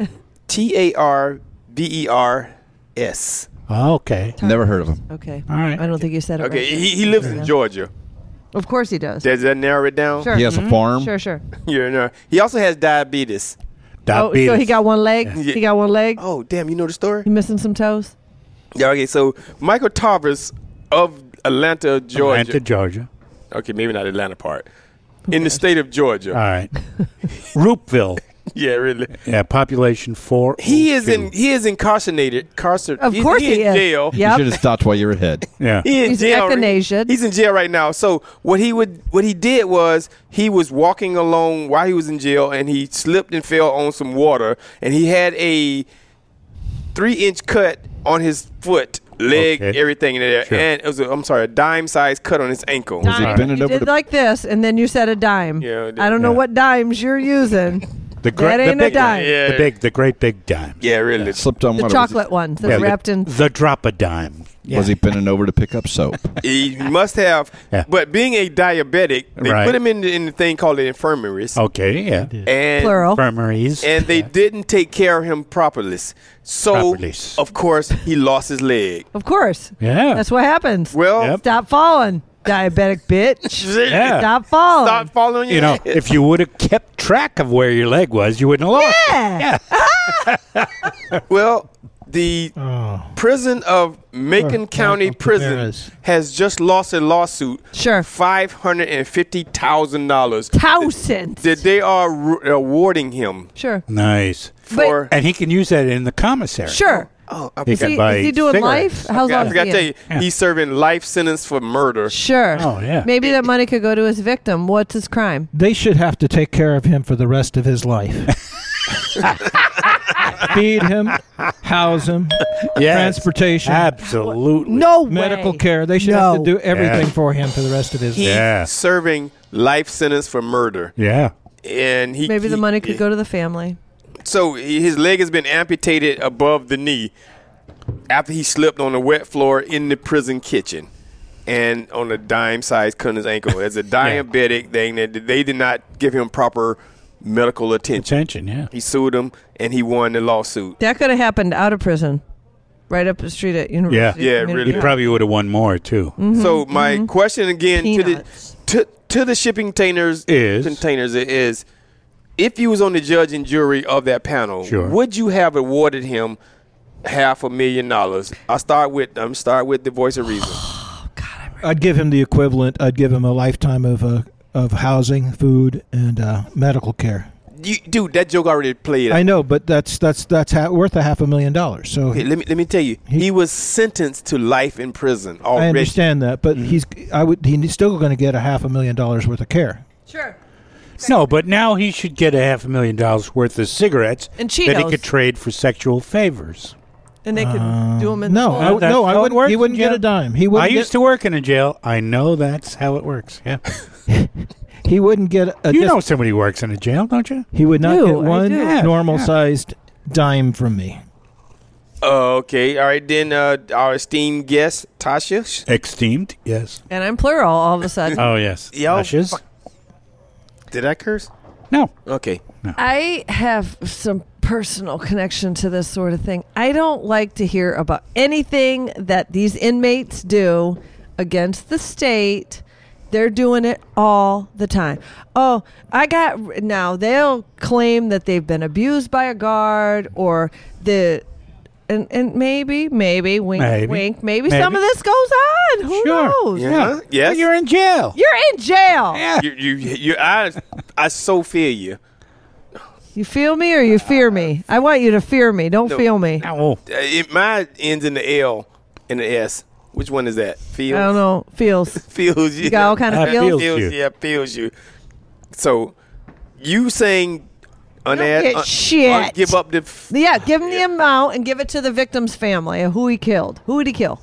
T A R V E R S. Oh, okay. Never heard of him. Okay. All right. I don't think you said it Okay, right. he, he lives in Georgia. Of course he does. Does that narrow it down? Sure. He has a farm. Sure, sure. Yeah, no. He also has diabetes. Oh, Diabetes. so he got one leg? Yeah. He got one leg? Oh, damn! You know the story? You missing some toes? Yeah. Okay. So Michael Tarvers of Atlanta, Georgia. Atlanta, Georgia. Okay, maybe not Atlanta part. In the state of Georgia. All right. Roopville. Yeah, really. Yeah, population four. He is in. He is incarcerated. Carcer- Of he's, course he he in is. jail. Yep. You should have stopped while you were ahead. Yeah. He in He's jail. echinacea. He's in jail right now. So what he would, what he did was he was walking along while he was in jail, and he slipped and fell on some water, and he had a three-inch cut on his foot, leg, Okay. everything in there, Sure. and it was, a, I'm sorry, a dime-sized cut on his ankle. Was he Dime. bending You over did to like this, and then you said a dime. Yeah, I did. I don't know Yeah. what dimes you're using. The That the ain't a big dime. one. Yeah. The big, the great big dime. Yeah, really. slipped on The what? chocolate ones that's Yeah, the- wrapped in. The drop a dime. Yeah. Was he bending over to pick up soap? He must have. Yeah. But being a diabetic, they Right. put him in the, in the thing called the infirmaries, Okay, yeah. and Plural. Infirmaries. and they didn't take care of him properly. So, Properly. of course, he lost his leg. Of course. Yeah. That's what happens. Well, Yep. Stop falling, diabetic bitch. Yeah. Stop falling. stop falling on your You know, head. if you would have kept track of where your leg was, you wouldn't have lost it. Yeah. Yeah. Well, the Oh. prison of Macon Or County Michael Prison Ramirez. has just lost a lawsuit, Sure. five hundred and fifty thousand dollars Thousand. that they are ru- awarding him Sure. Nice. for. And he can use that in the commissary. Sure. oh, I He Is forgot, can he, buy is he doing cigarettes. life? How's I long forgot is to he tell in? you, he's serving life sentence for murder. Sure. Oh, yeah. Maybe that money could go to his victim. What's his crime? They should have to take care of him for the rest of his life. Feed him, house him, Yes. transportation, Absolutely. No medical way. care. They should No. have to do everything Yeah. for him for the rest of his He's life. Yeah. serving life sentence for murder, Yeah. and he Maybe the he- money could go to the family. So he- his leg has been amputated above the knee after he slipped on the wet floor in the prison kitchen, and on a dime-sized cut on his ankle. As a diabetic thing, that they did not give him proper medical attention. Attention, yeah. He sued them, and he won the lawsuit. That could have happened out of prison, right up the street at University. Yeah, Community really. He probably would have won more, too. So my question again to the Peanuts. to, to the shipping containers Is? containers is, if you was on the judge and jury of that panel, Sure. would you have awarded him half a million dollars? I start with I'm start with the voice of reason. I'd give him the equivalent. I'd give him a lifetime of uh, of housing, food, and uh, medical care. You, dude, that joke already played. I know, but that's that's that's ha- worth a half a million dollars. So Okay, let me let me tell you, he, He- was sentenced to life in prison already. I understand that, but he's I would he's still going to get a half a million dollars worth of care. Sure. No, but now he should get a half a million dollars worth of cigarettes And that he Cheetos. could trade for sexual favors. And they could do them in No, the I, hole. that's no, I how it wouldn't. works He in wouldn't get jail. a dime. He I wouldn't. used get, to work in a jail. I know that's how it works. Yeah, He wouldn't get. A, you just- know somebody who works in a jail, don't you? He would not do, get I one do. Yeah, normal-sized dime from me. Oh, okay. All right. Then uh, our esteemed guest, Tasha. Esteemed, yes. And I'm plural all of a sudden. Oh yes. Yo, Ashes? fuck. Did I curse? No. Okay. I have some personal connection to this sort of thing. I don't like to hear about anything that these inmates do against the state. They're doing it all the time. Oh, I got now they'll claim that they've been abused by a guard or the and and maybe maybe wink Maybe. wink maybe, Maybe. some of this goes on. Who Sure. knows? Yeah. Yes. But you're in jail. You're in jail. Yeah. You, you, you, I, I so feel you. You feel me or you fear me? I want you to fear me. Don't No. feel me. Oh, Uh, It, mine ends in the L and the S. Which one is that? Feels. I don't know. Feels. Feels you. You got all kind of That feels. feels you. Yeah, feels you. So, you saying on don't that? get uh, shit. uh, give up the. F- Yeah, give him the amount and give it to the victim's family of who he killed. Who would he kill?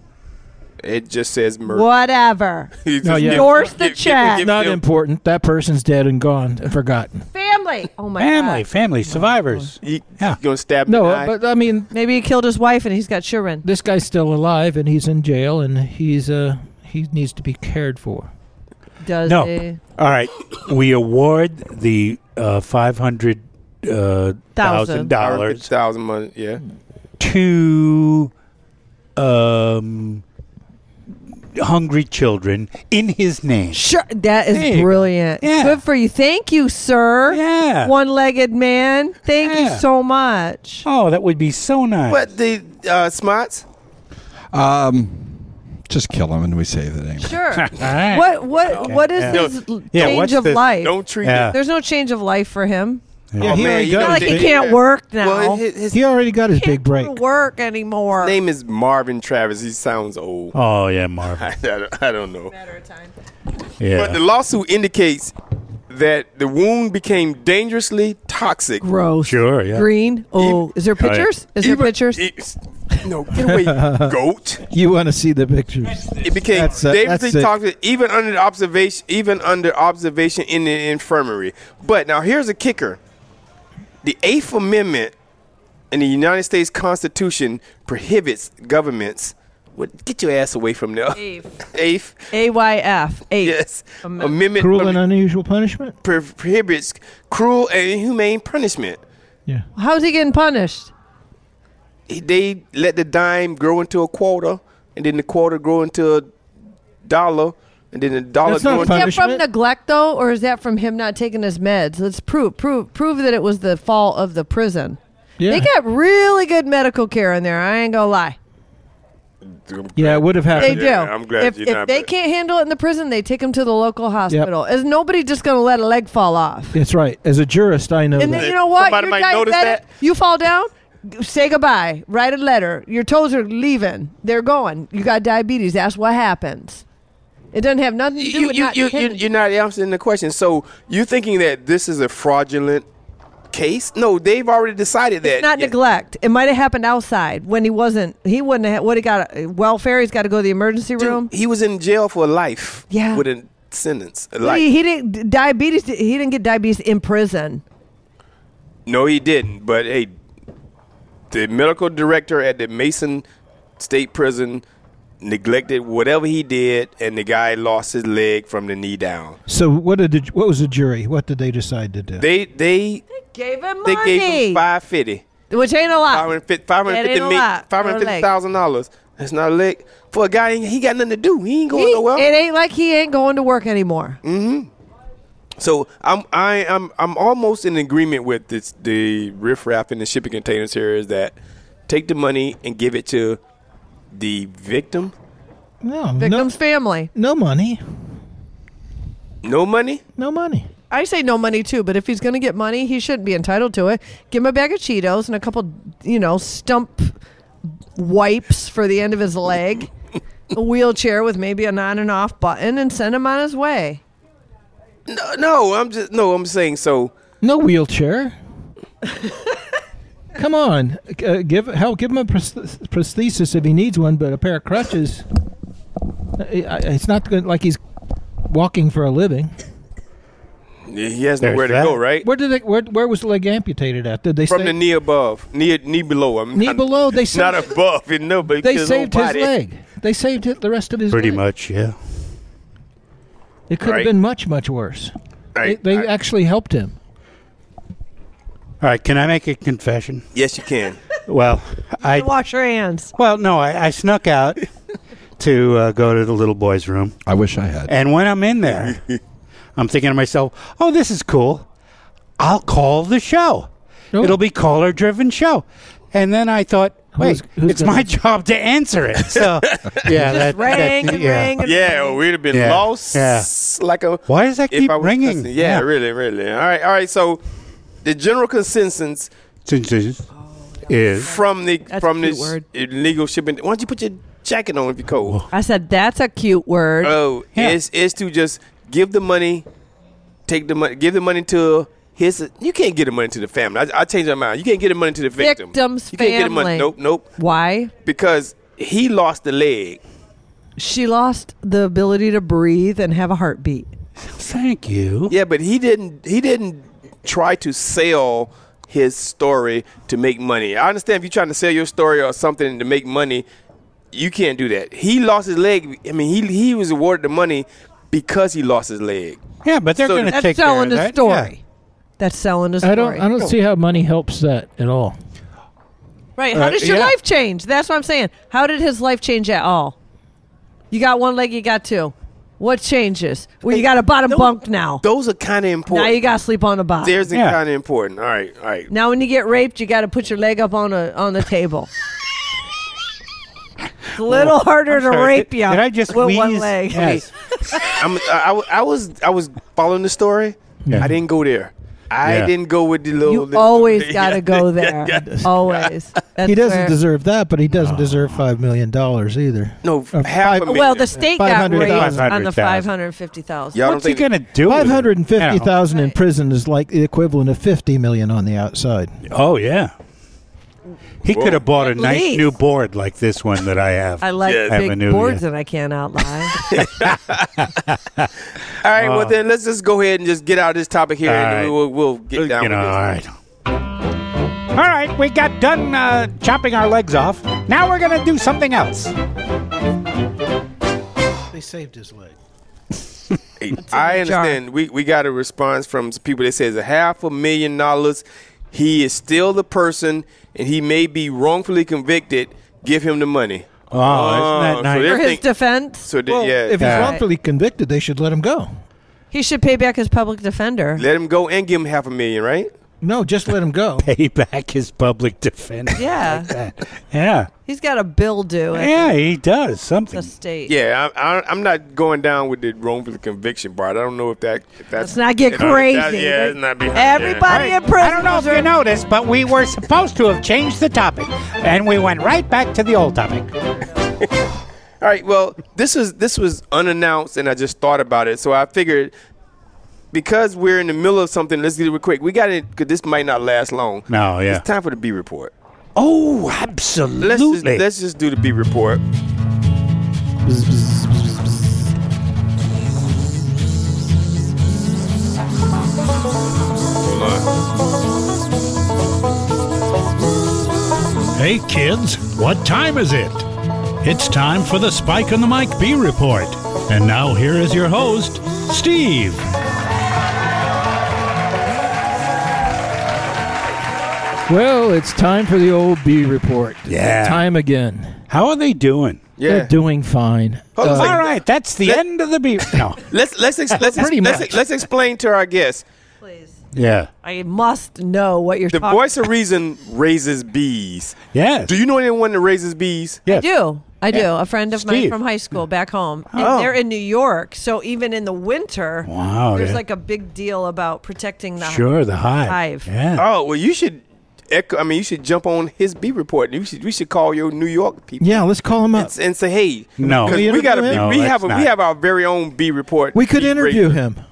it just says murder. Whatever. You just No, yeah. give- Endorse give- the give- check. give- Not give- important. That person's dead and gone and forgotten. Family. Oh my family, God. family, survivors. You, Yeah. you gonna stab No, the eye? but I mean, Maybe he killed his wife and he's got children. this guy's still alive and he's in jail and he's uh he needs to be cared for. Does No. he? All right. We award the uh, five hundred uh, thousand dollars thousand money. Yeah. to um, hungry children in his name. Sure. That is There you go. brilliant. Yeah. Good for you. Thank you, sir. Yeah. One-legged man. Thank you Yeah. so much. Oh, that would be so nice. But the uh, smarts. Um, just kill him and we save the name. Sure. All right. What what what is Yeah. his l- Yeah, change what's of this- life? Don't treat Yeah. it. There's no change of life for him. Yeah, Oh, he man, already you got know Not his like he big, can't work now. Well, his, his he already got his Can't big break. go to work anymore. name is Marvin Travis. He sounds old. Oh yeah, Marvin. I, don't, I don't know. Matter of time. Yeah. But the lawsuit indicates that the wound became dangerously toxic. Gross. Sure. Yeah. Green. Oh, is there yeah. pictures? Is there Even- pictures? it- no, get away, goat. You want to see the pictures? It became That's, uh, dangerously that's it. toxic, even under observation, even under observation in the infirmary. But now here's a kicker: the Eighth Amendment in the United States Constitution prohibits governments. What, get your ass away from there. Eighth. Eighth, A Y F. Eight. yes, Am- amendment Cruel and pro- unusual punishment. pro- prohibits cruel and inhumane punishment. Yeah. How's he getting punished? They let the dime grow into a quarter, and then the quarter grow into a dollar, and then the dollar That's not grow into Is that from Punishment? neglect though, or is that from him not taking his meds? Let's prove prove prove that it was the fault of the prison. Yeah. They got really good medical care in there. I ain't gonna lie. Yeah, it would have They happened. do. Yeah, I'm glad if you're if not they bad. can't handle it in the prison, they take him to the local hospital. Is nobody just gonna let a leg fall off? That's right. As a jurist, I know And that. then you know what? Somebody You're might notice diabetic. that. You fall down. g- Say goodbye. Write a letter. Your toes are leaving. They're going. You got diabetes. That's what happens. It doesn't have nothing to do You, with you, not you, you, hitting. you're not answering the question. So you're thinking that this is a fraudulent case? No, they've already decided that. It's not Yeah. neglect. It might have happened outside when he wasn't. He wouldn't have. What he got? uh, Welfare. He's got to go to the emergency Dude, room. he was in jail for life. Yeah. With a sentence. A He, life. he didn't diabetes. He didn't get diabetes in prison. No, he didn't. But hey, the medical director at the Mason State Prison neglected whatever he did, and the guy lost his leg from the knee down. So what did the, what was the jury? What did they decide to do? They they Gave him they money, gave him five fifty. which ain't a lot. Five hundred fifty That ain't a lot five for a hundred fifty leg. thousand dollars. That's not a leg for a guy. He got nothing to do. He ain't going He- nowhere. It ain't like he ain't going to work anymore. So I'm I I'm I'm almost in agreement with this, the riffraff in the shipping containers here is that take the money and give it to the victim. No, no, Victim's family. no money. No money. No money. I say no money too, but if he's going to get money, he shouldn't be entitled to it. Give him a bag of Cheetos and a couple, you know, stump wipes for the end of his leg, a wheelchair with maybe an on and off button, and send him on his way. No, no, I'm just no. I'm saying so. No wheelchair. Come on, uh, give hell, give him a prosthes- prosthesis if he needs one, but a pair of crutches. Uh, It's not good, like he's walking for a living. He has There's nowhere to that. go, right? Where did they? Where, where was the leg amputated at? Did they From say the knee above, knee knee below. I'm knee not, below? They not saved, above. You know, but they his saved whole his body. leg. They saved it, the rest of his Pretty leg. much, yeah. It could have Right. been much, much worse. Right. They, they I- actually helped him. All right, can I make a confession? yes, you can. Well, I Wash your hands. well no, I, I snuck out to uh, go to the little boy's room, I wish I had. and when I'm in there, I'm thinking to myself, "Oh, this is cool. I'll call the show. Oh. It'll be caller-driven show." And then I thought, wait, Who's- who's it's gonna- my job to answer it. So, yeah, that, Rang that- and yeah. rang and Yeah, rang. we'd have been Yeah. lost. Yeah. Like a. Why does that if keep I was ringing? cussing. Yeah, Yeah. really, really. All right, all right. So, the general consensus Is from the That's from a cute this word. illegal shipping. Why don't you put your jacket on if you're cold? I said that's a cute word. Oh, Yeah. is is to just give the money, take the money, give the money to his. You can't give the money to the family. I, I changed my mind. You can't give the money to the victim. Victim's you can't get the money. family. Nope, nope. Why? Because he lost the leg. She lost the ability to breathe and have a heartbeat. thank you. Yeah, but he didn't. He didn't try to sell his story to make money. I understand if you're trying to sell your story or something to make money, you can't do that. He lost his leg. I mean, he he was awarded the money because he lost his leg. Yeah, but they're So going to That's take care selling of the that. story. That's selling the story. I don't. I don't see how money helps that at all. Right. How Uh, does your yeah. life change? That's what I'm saying. How did his life change at all? You got one leg, you got two. What changes? Well, you got a bottom Those- bunk now. Those are kind of Now important. you got to sleep on the bottom. There's Yeah. kind of important. All right, all right. Now when you get raped, you got to put your leg up on a on the table. It's a little harder to Sorry, rape did- you Did I just with wheeze? one leg. Yes. I'm, I, I, I was I was following the story. Yeah. I didn't go there. I Yeah. didn't go with the little. You little- always yeah, got to go there. Always. That's He doesn't where- deserve that, but he doesn't deserve five million dollars either. No, Or half five- a million. Well, the state got five hundred raped thousand. on the five five hundred hundred fifty thousand. Y'all don't What's he think going to do? with it? Five hundred and fifty thousand in Right. prison is like the equivalent of fifty million on the outside. Oh yeah. He Whoa. could have bought a At nice least. new board like this one that I have. I like Yeah. Have a big new- boards yeah. that I can't outline. All right, well Uh, then let's just go ahead and just get out of this topic here, All and right. then we'll we'll get down you know, with all this. right. All right, we got done uh, chopping our legs off. Now we're going to do something else. They saved his leg. Hey, I understand. We we got a response from some people that says a half a million dollars. He is still the person, and he may be wrongfully convicted. Give him the money. Oh, isn't so that nice? they're For his think- defense, So they, Well, yeah, if he's Yeah. wrongfully convicted, they should let him go. he should pay back his public defender. let him go and give him half a million, right? No, just let him go. Pay back his public defender. Yeah. Like that. Yeah. He's got a bill due at Yeah, he does something. the state. Yeah, I, I, I'm not going down with the wrongfully conviction part. I don't know if that if that's Let's not get you know, if crazy. that- yeah, it's not behind Everybody yeah. in prison. I don't know if you noticed, but we were supposed to have changed the topic, and we went right back to the old topic. All right. Well, this is this was unannounced, and I just thought about it. So I figured because we're in the middle of something, let's get it real quick. We got it because this might not last long. No, yeah. It's time for the B report. Oh, Let's absolutely. just, let's just do the B report. Hold on. Hey kids, what time is it? It's time for the Spike on the Mic B report. And now here is your host, Steve. Well, it's time for the old B report. Yeah. Time again. How are they doing? Yeah. They're doing fine. Hold on a Uh, second. All right, that's the Let- end of the beat. No. Let's let's ex- let's Pretty let's, much. let's explain to our guests. Please. Yeah. I must know what you're The talking voice of reason raises bees. Yes. Do you know anyone that raises bees? Yes. I do. I do. A friend of mine Steve. from high school back home. And Oh. they're in New York, so even in the winter, Wow, there's yeah. like a big deal about protecting the Sure, the hive. hive. Yeah. Oh well, you should. Echo, I mean, you should jump on his B report. You should. We should call your New York people. Yeah, let's call him up. and, and say, hey, No. because Can we we got a interview big, him? we No, have a, let's we not. have our very own B report. We could Beat interview rating. him.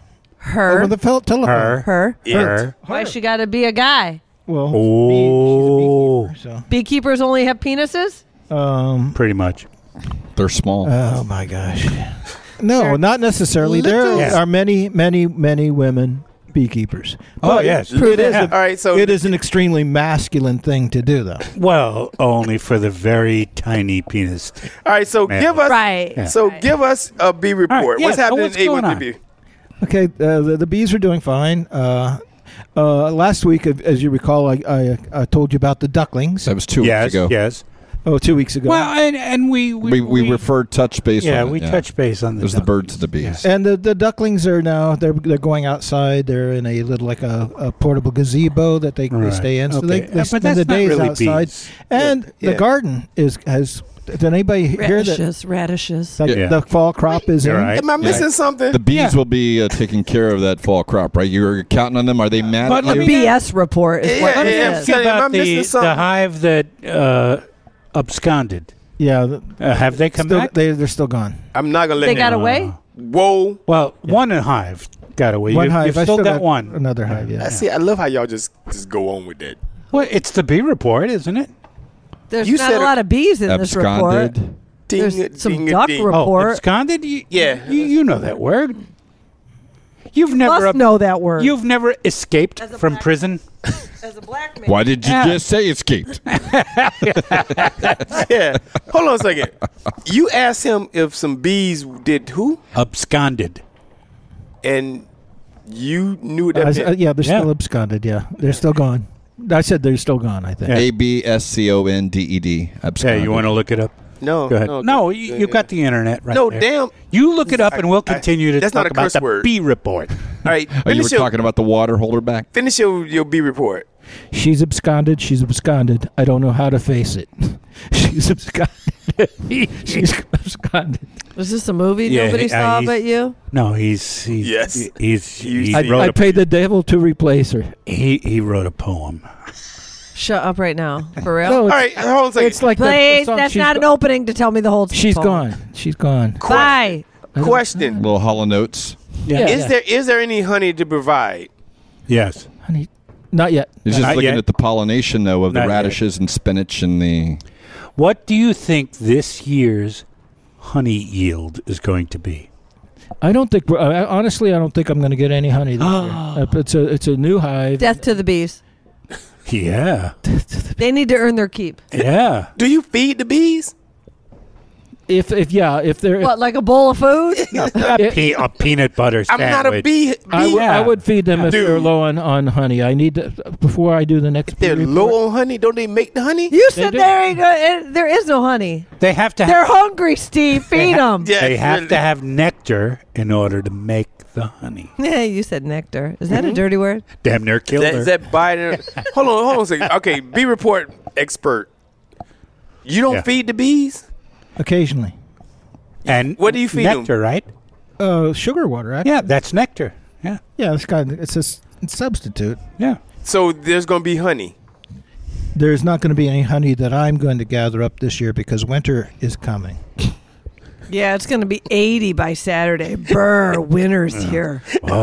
Her. Over the fel- telephone. Her. Her. Her. Why she got to be a guy? Well, Oh. bee, she's a beekeeper, Beekeepers only have penises? so. Um, Pretty much. They're small. oh, my gosh. No, They're not necessarily. There little. are many, many, many women beekeepers. Oh, But yes. It is, Yeah. a, All right, so it is an extremely masculine thing to do, though. Well, only for the very tiny penis. all right, so Man. give us Right. Yeah. so Right. give us a B report. All right, yeah, What's so happening what's in A going one on? B B? Okay, uh, the, the bees are doing fine. Uh, uh, last week, as you recall, I, I, I told you about the ducklings. That was two yes, weeks ago. yes. Oh, two weeks ago. Well, and, and we We, we, we referred touch base Yeah, on it. we touched base on the. There's the birds and the bees. And the, the ducklings are now they're they're going outside. They're in a little like a, a portable gazebo that they, they Right. stay in. So Okay. they, Uh, they but spend that's the not days really outside. bees. And Yeah. the garden is has. Did anybody hear that? Radishes, radishes. Like Yeah. the fall crop is You're in? right. Am I missing something? The bees Yeah. will be uh, taking care of that fall crop, right? You're counting on them. Are they mad But at let you? me- B S report is Yeah, what yeah, it yeah. is. Tell you, am I about missing the, something? the hive that uh, absconded. Yeah, the- Uh, have they come still, back? they they're still gone. I'm not gonna let They him. got away? Whoa! Well, one hive got away. One you, hive. You've I still, still got, one. Another hive. I Yeah. see. I love how y'all just just go on with that. Well, it's the bee report, isn't it? There's You not said a it- lot of bees in this report. Absconded. Ding, There's some ding, duck ding. report. Oh, absconded? You, Yeah. You, you know that word. You've never Must know that word. You've never escaped As a from black- prison. As a black man. Why did you Yeah. just say escaped? Yeah. Hold on a second. You asked him if some bees did who, Absconded. and you knew that. Uh, meant. uh, yeah, they're Yeah. still absconded. Yeah, they're still gone. I said they're still gone. I think. Yeah. A B S C O N D E D. Yeah, Absconded. you want to look it up? no, Go ahead. no, No, go- you, go you've got ahead. the internet right No, there. damn. You look it up, and we'll I- I- continue to that's talk not a about curse the word. bee report. All right. Oh, you were Finish your, talking about the water holder back? finish your, your B report. She's absconded. She's absconded. I don't know how to face it. She's absconded. She's absconded. Was this a movie Yeah, nobody uh, saw he's- but you? No, he's he's Yes. he's You he see. I, wrote I a, paid the devil to replace her. he he wrote a poem. Shut up right now. For real? No, All it's, right. Hold on a second. it's like the- the Please, song, that's she's not go- an opening to tell me the whole She's poem. gone. She's gone. Bye. Question. Little hollow notes. Yeah. Is there is there any honey to provide? Yes. Honey, not yet. He's just Not looking yet. at the pollination, though, of the Not yet. radishes and spinach and the. What do you think this year's honey yield is going to be? I don't think. we're- I, honestly, I don't think I'm going to get any honey this year. Uh, It's a it's a new hive. Death to the bees. Yeah. They need to earn their keep. Yeah. Do you feed the bees? If if yeah, if they're What, like a bowl of food? a, pe- a peanut butter I'm sandwich. not a bee. bee I, w- I would feed them if Dude. they're low on, on honey. I need to, before I do the next. They're report- low on honey. Don't they make the honey? You said do. there ain't go- eh, there is no honey. They have to They're have, hungry, Steve. Feed them. Yeah, they have really. to have nectar in order to make the honey. Yeah, you said nectar. Is that a dirty word? Damn near killed That, her. is that Biden? hold on, hold on a second. Okay, bee report expert. You don't Yeah. feed the bees? occasionally. and What do you feed 'em? nectar, right? Uh, sugar water. Actually. Yeah, that's nectar. Yeah. yeah. It's kind of it's a s- substitute. Yeah. So there's going to be honey. There's not going to be any honey that I'm going to gather up this year because winter is coming. Yeah, it's going to be eighty by Saturday. Brr, winter's here.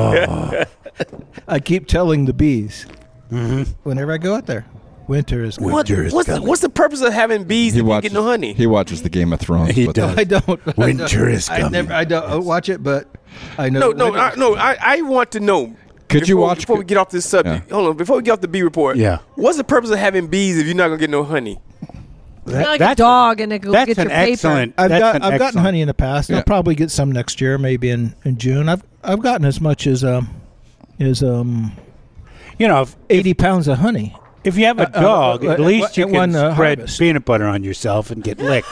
I keep telling the bees Mm-hmm. whenever I go out there, winter is coming. What, Winter is what's, the, coming. what's the purpose of having bees He if you watches. get no honey? He watches the Game of Thrones. He but does. I don't. Winter is I coming. never. I don't uh, watch it, but I know. no, no, winter- I, no. I, I want to know. Could you before- watch- before we get off this subject? Hold on, before we get off the bee report. Yeah. What's the purpose of having bees if you're not gonna get no honey? You're like a that's dog and it go that's get an your paper. excellent. I've that's got. an I've gotten excellent- honey in the past. Yeah. I'll probably get some next year, maybe in, in June. I've I've gotten as much as um, as um, You know, if, eighty pounds of honey. if you have a Uh, uh, dog, uh, at uh, least you uh, can one, uh, spread harvest. peanut butter on yourself and get licked.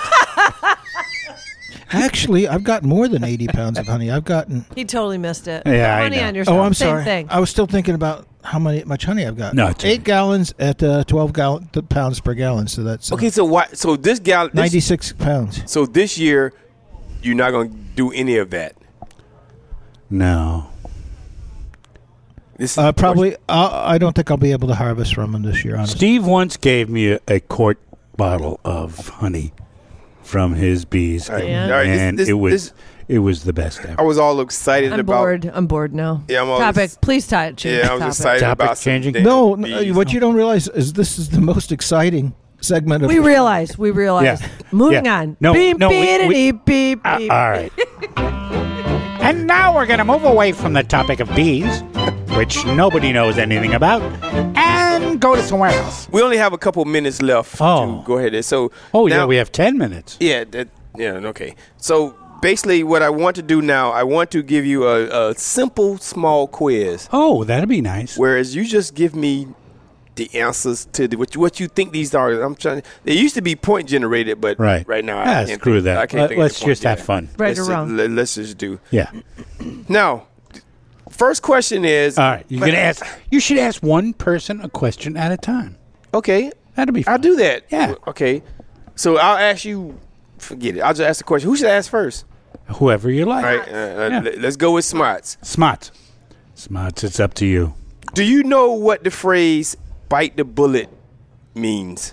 Actually, I've gotten more than eighty pounds of honey. I've gotten. He totally missed it. Yeah, I Honey know. on yourself. Oh, I'm Same sorry. thing. I was still thinking about how many much honey I've got. No, it's eight gallons at uh, twelve gallon th- pounds per gallon. So that's uh, Okay, so why? So this gal, this, ninety-six pounds. so this year, you're not gonna do any of that. No. This is Uh, probably. I I don't think I'll be able to harvest from them this year. Honestly. Steve once gave me a, a quart bottle of honey from his bees, All right, Yeah. all right, this- and this- it was this- it was the best I ever. was all excited I'm about. bored. I'm bored now. Yeah, I'm all Topic. ex- Please tie it. Change Yeah, I was topic. excited Topic about some changing? damn No, bees. uh, what you don't realize is this is the most exciting segment of We realize. We realize. Yeah. Moving Yeah. on. No, beep, no, we- beep, we- beep, beep, Uh, beep. all right. And now we're going to move away from the topic of bees, which nobody knows anything about, and go to somewhere else. We only have a couple minutes left. Oh. To go ahead. So. Oh, yeah, now- we have ten minutes. Yeah. That, yeah. Okay. So basically, what I want to do now, I want to give you a, a simple, small quiz. Oh, that'd be nice. Whereas you just give me the answers to the, what you, what you think these are. I'm trying. They used to be point generated, but Right. right now Ah, I can't screw think, that. I can't Let- think of let's the point just have generated. fun. Right let's or just- wrong? let- let's just do. Yeah. Now, first question is. All right. You're going to ask. You should ask one person a question at a time. Okay, That'd be fun. I'll do that. Yeah. Okay. So I'll ask you. Forget it. I'll just ask the question. Who should ask first? Whoever you like. All right. Uh, uh, Yeah. let- Let's go with Smarts. Smarts. Smarts, it's up to you. Do you know what the phrase "bite the bullet" means?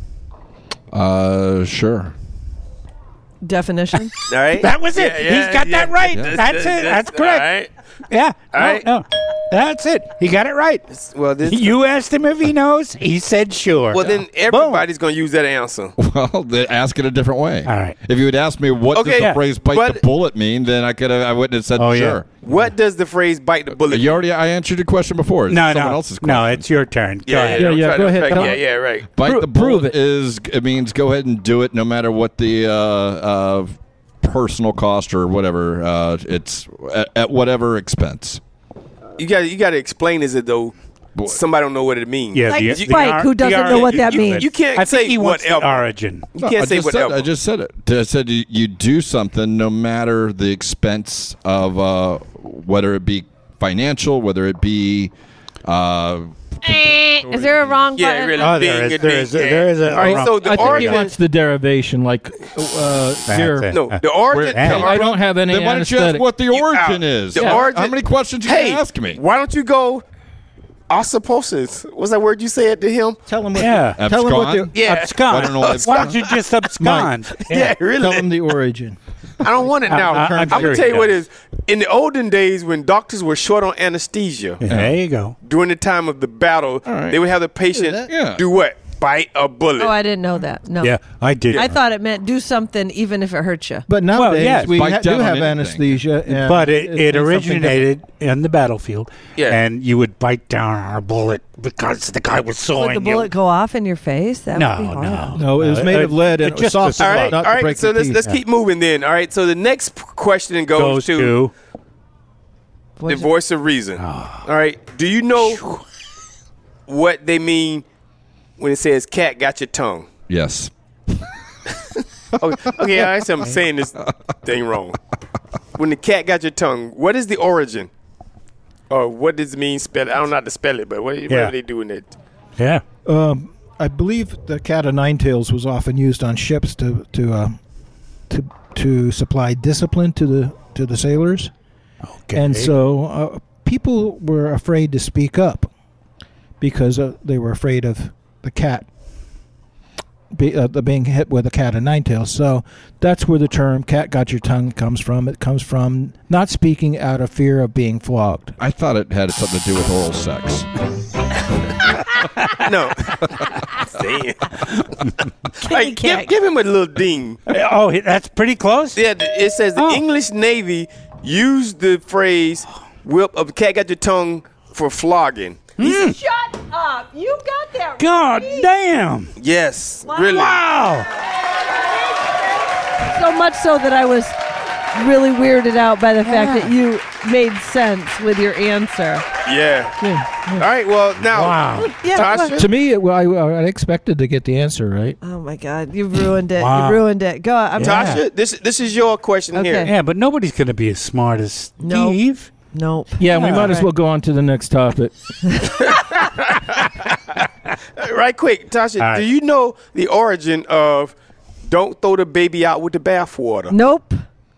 Uh, sure. Definition. All right. That was it. Yeah, yeah, He's got yeah. that right. That's- That's, it. That's correct. All right. Yeah. All no, right. no. That's it. He got it right. Well, this. You asked him if he knows. He said sure. well, then everybody's gonna use that answer. Well, then ask it a different way. All right. If you had asked me what Okay, does the yeah, phrase "bite but- the bullet" mean, then I could have. I wouldn't have said Oh, yeah. sure. What does the phrase "bite the bullet"? You already. I answered your question before. It's No, someone no. else's question. No, it's your turn. Go yeah, ahead. Yeah, I'm yeah, trying go to ahead, affect- tell Yeah, me. yeah, right. Bite Pro- the prove bullet it. is it means go ahead and do it no matter what the uh, uh, personal cost or whatever. Uh, it's at, at whatever expense. You got you got to explain as it though somebody don't know what it means. Yeah, Like the, Spike, the who doesn't the know what that you, means. You can't I think say he wants whatever. the origin. You No, can't I say just said, whatever. I just said it. I said you, you do something no matter the expense of uh, whether it be financial, whether it be. Uh, Is there a wrong yeah, button? really. Oh, there Ding, is- a there ding, is a- yeah. there is a- All right, wrong- so the I think he origin. wants the derivation, like uh, there. it. No, the origin. Hey. the I don't have any then why don't you ask anesthetic. what the You origin out. is? The Yeah. origin- How many questions you Hey, gonna ask me? why don't you go? Osmosis. What's that word you said to him? Tell him what. Yeah. The, tell him what Abscond? the. Yeah. Abscond. I don't know what Why don't you just abscond? Yeah, really. Tell him the origin. I don't want it now. I- I'm I'm sure gonna he tell you what does. it is. In the olden days, when doctors were short on anesthesia, There you go. during the time of the battle, right. they would have the patient that. Yeah. do what? Bite a bullet. Oh, I didn't know that. No. Yeah, I did. I thought it meant do something even if it hurts you. But nowadays yes, we bite ha- do down on have anything. anesthesia. And But it, it means something originated in the battlefield, Yeah. and you would bite down on a bullet because the guy was Would sawing the bullet you. go off in your face? That No, would be no. horrible. No, it was made of lead and it was just soft a all enough right, not all to right. break So the let's teeth. let's keep moving then. All right. So the next p- question goes, goes to, to the What's it- voice of reason. Ah. All right. Do you know what they mean when it says "cat got your tongue"? Yes. Okay, okay I guess I'm saying this thing wrong. When the cat got your tongue, what is the origin? Or what does it mean? Spell it. I don't know how to spell it, but what, what Yeah. are they doing it? yeah. Um, I believe the cat o' nine tails was often used on ships to to uh, to to supply discipline to the to the sailors, Okay. and so uh, people were afraid to speak up because uh, they were afraid of the cat be, uh, the being hit with a cat o' nine tails. So that's where the term "cat got your tongue" comes from. It comes from not speaking out of fear of being flogged. I thought it had something to do with oral sex. No. Damn. Like, give, cat. give him a little ding. oh, that's pretty close. Yeah, th- it says the Oh. English Navy used the phrase "whip of cat got your tongue" for flogging. Shut up! You got that. God right. damn! Yes, really. Wow! So much so that I was really weirded out by the fact that you made sense with your answer. Yeah. All right. Well, now, Wow! Yeah. Tasha? To me, it, well, I, I expected to get the answer right. Oh my God! You've ruined it. Wow. You ruined it. Go. I'm Yeah. Tasha, this this is your question Okay. here. Yeah, but nobody's gonna be as smart as Nope. Steve. Nope. Yeah, we might as Right. well go on to the next topic. Right quick, Tasha, All right. do you know the origin of "don't throw the baby out with the bathwater"? Nope.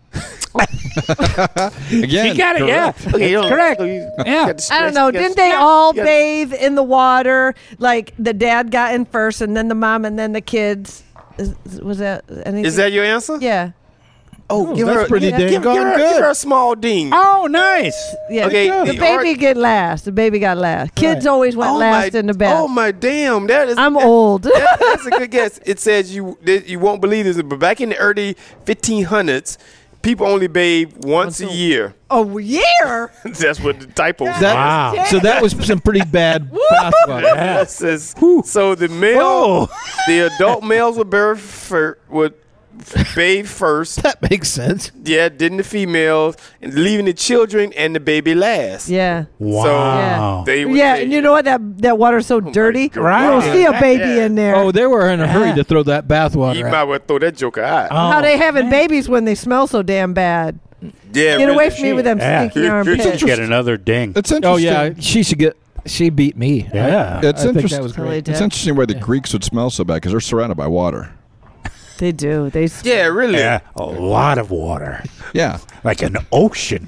Again, You got it. Yeah, Okay, you it's don't- correct. you Yeah. got to I don't stress- know. you gotta Didn't they stress- all you gotta- bathe in the water? Like the dad got in first, and then the mom, and then the kids. Is, was that anything? Is that your answer? Yeah. Oh, give that's her, pretty give, dang give, give, her, good. give her a small ding. Oh, nice. Yeah, Okay, the the baby art- get last. The baby got last. Kids Right. always went oh last my, in the bed. Oh my damn! That is. I'm that- old. that- that's a good guess. It says you that you won't believe this, but back in the early fifteen hundreds, people only bathed once a year. A year? That's what the typo. That- Wow. So that was some pretty bad bathwater. That says, so the male, Oh. the adult males would bathe fir- would bathe first. That makes sense. Yeah, then the females, and leaving the children and the baby last. Yeah. Wow. So they would Yeah, bathe. and you know what? That that water's so dirty. God. Right. You don't see a baby Yeah. in there. Oh, they were in a hurry to throw that You bathwater might out. well throw that joker out. Oh, How they having babies when they smell so damn bad? Yeah, Get really. away from me with them Yeah. stinky armpits. Get another ding. It's interesting. Oh, yeah. She should get. She beat me. Yeah. It's I think interesting. that was Totally great. did. It's interesting why the Greeks would smell so bad because they're surrounded by water. They do. They. s- Yeah, really. Yeah. A lot of water. Yeah. Like an ocean.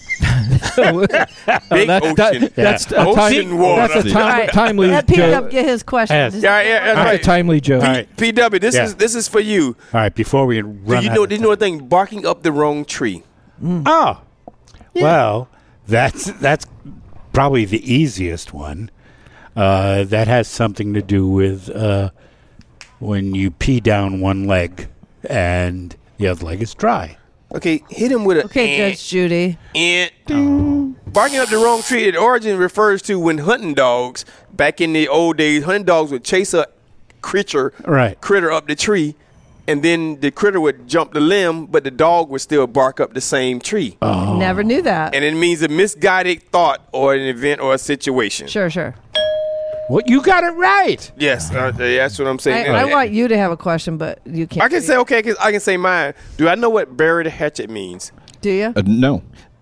Big That's, that, ocean. that's a, Ocean time, water. that's a time, Alright. timely Let Pete joke. up get his question. Yes. Yeah, yeah, that's That's right. a timely joke. All right. P W, this Yeah. is this is for you. All right. Before we Do run you out know? of Did you know a thing? Barking up the wrong tree. Oh, well, that's that's probably the easiest one. Uh, that has something to do with uh, when you pee down one leg and the other leg is dry. Okay, hit him with a. Okay, eh, Judge Judy. eh. Barking up the wrong tree. The origin refers to when hunting dogs back in the old days, hunting dogs would chase a creature, Right. critter up the tree, and then the critter would jump the limb, but the dog would still bark up the same tree. Oh. Never knew that. And it means a misguided thought or an event or a situation. Sure, sure. Well, you got it right. Yes, uh, that's what I'm I, saying. I want you to have a question, but you can't. I can do say it. okay, 'cause I can say mine. Do I know what bury the hatchet means? Do you? Uh, no.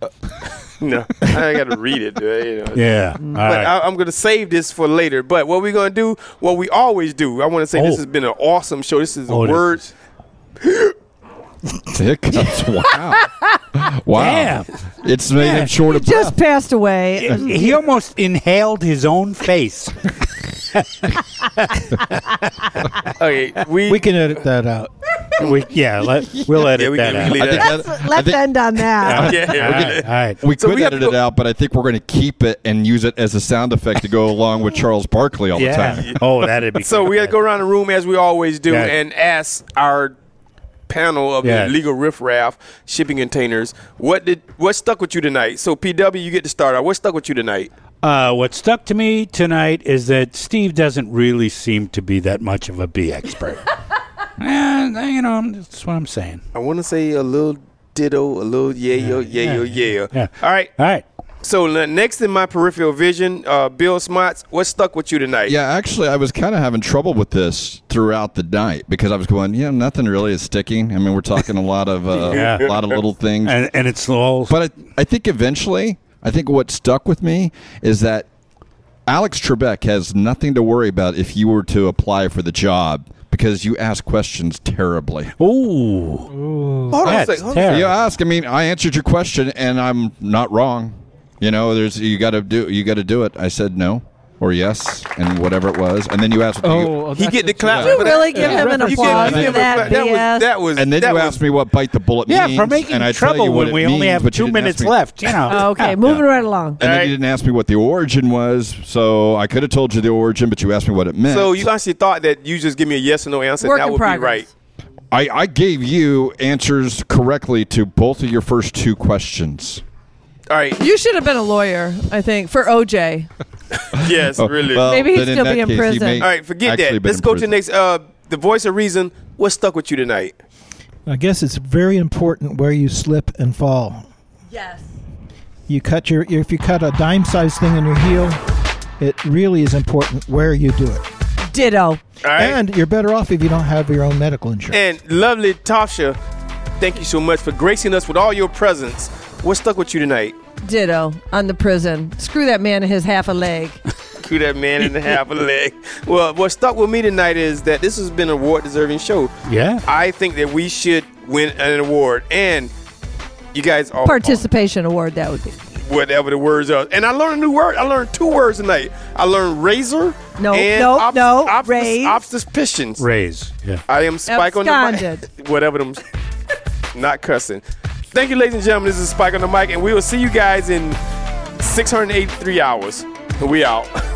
No, I got to read it. uh, You know. Yeah. All But right. I, I'm going to save this for later. But what we're going to do, what we always do, I want to say this Oh. has been an awesome show. This is a Oh, this word. Hiccups. Wow. Wow. Damn. It's made Yeah. him short of Just breath. passed away. He almost inhaled his own face. Okay, we, We can edit that out. we, yeah, let, we'll edit Yeah, we that can out. leave I think that. that- I Let's think end on that. Yeah, All right, all right. we So could we have edit to it go- out, but I think we're going to keep it and use it as a sound effect to go along with Charles Barkley all the Yeah. time. Oh, that'd be So we got to go around the room as we always do Yeah. and ask our panel of Yeah. illegal riffraff shipping containers what did what stuck with you tonight. So P W, you get to start out. What stuck with you tonight? Uh, what stuck to me tonight is that Steve doesn't really seem to be that much of a bee expert. And, uh, you know, that's what I'm saying. I want to say a little ditto, a little yayo, yayo, yeah. Yeah. All right. All right. So the next in my peripheral vision, uh, Bill Smots, what stuck with you tonight? Yeah, actually, I was kind of having trouble with this throughout the night because I was going, yeah, nothing really is sticking. I mean, we're talking a lot of uh, Yeah. a lot of little things, And, and it's all. but I, I think eventually, I think what stuck with me is that Alex Trebek has nothing to worry about if you were to apply for the job because you ask questions terribly. Ooh. Hold on a That's second. Hold on a terrible. You ask, I mean, I answered your question and I'm not wrong. You know, there's you got to do you got to do it. I said no or yes and whatever it was, and then you asked. Oh, He get the clap. Did you really give him an You give- applause you for give him a that clap. That B was S? that was. and then that you was, asked me what bite the bullet Yeah, means. for making and I tell trouble you what when it we only means, have but you two didn't minutes ask me- left. You know. Oh, okay, Yeah. moving right along. And then Alright. you didn't ask me what the origin was, so I could have told you the origin, but you asked me what it meant. So you actually thought that you just give me a yes or no answer, Work that in would progress. be right. I, I gave you answers correctly to both of your first two questions. All right. You should have been a lawyer, I think, for O J. Yes, really. Well, Maybe he'd then in still that be in case, he prison. may All right, forget actually that. been Let's in go to the prison. next. Uh, the voice of reason. What stuck with you tonight? I guess it's very important where you slip and fall. Yes. You cut your if you cut a dime-sized thing in your heel, it really is important where you do it. Ditto. All right. And you're better off if you don't have your own medical insurance. And lovely Tasha, thank you so much for gracing us with all your presence. What stuck with you tonight? Ditto on the prison. Screw that man and his half a leg. To that man in the half a leg. Well, what stuck with me tonight is that this has been an award-deserving show. Yeah. I think that we should win an award, and you guys are Participation award, that would be. whatever the words are. And I learned a new word. I learned two words tonight. I learned razor. No, and no, obst- no, obst- raise. Obstetricians. Raise. Yeah. I am Spike on the Absconded. mic. Whatever them. not cussing. Thank you, ladies and gentlemen. This is Spike on the Mic, and we will see you guys in six hundred eighty-three hours. We out.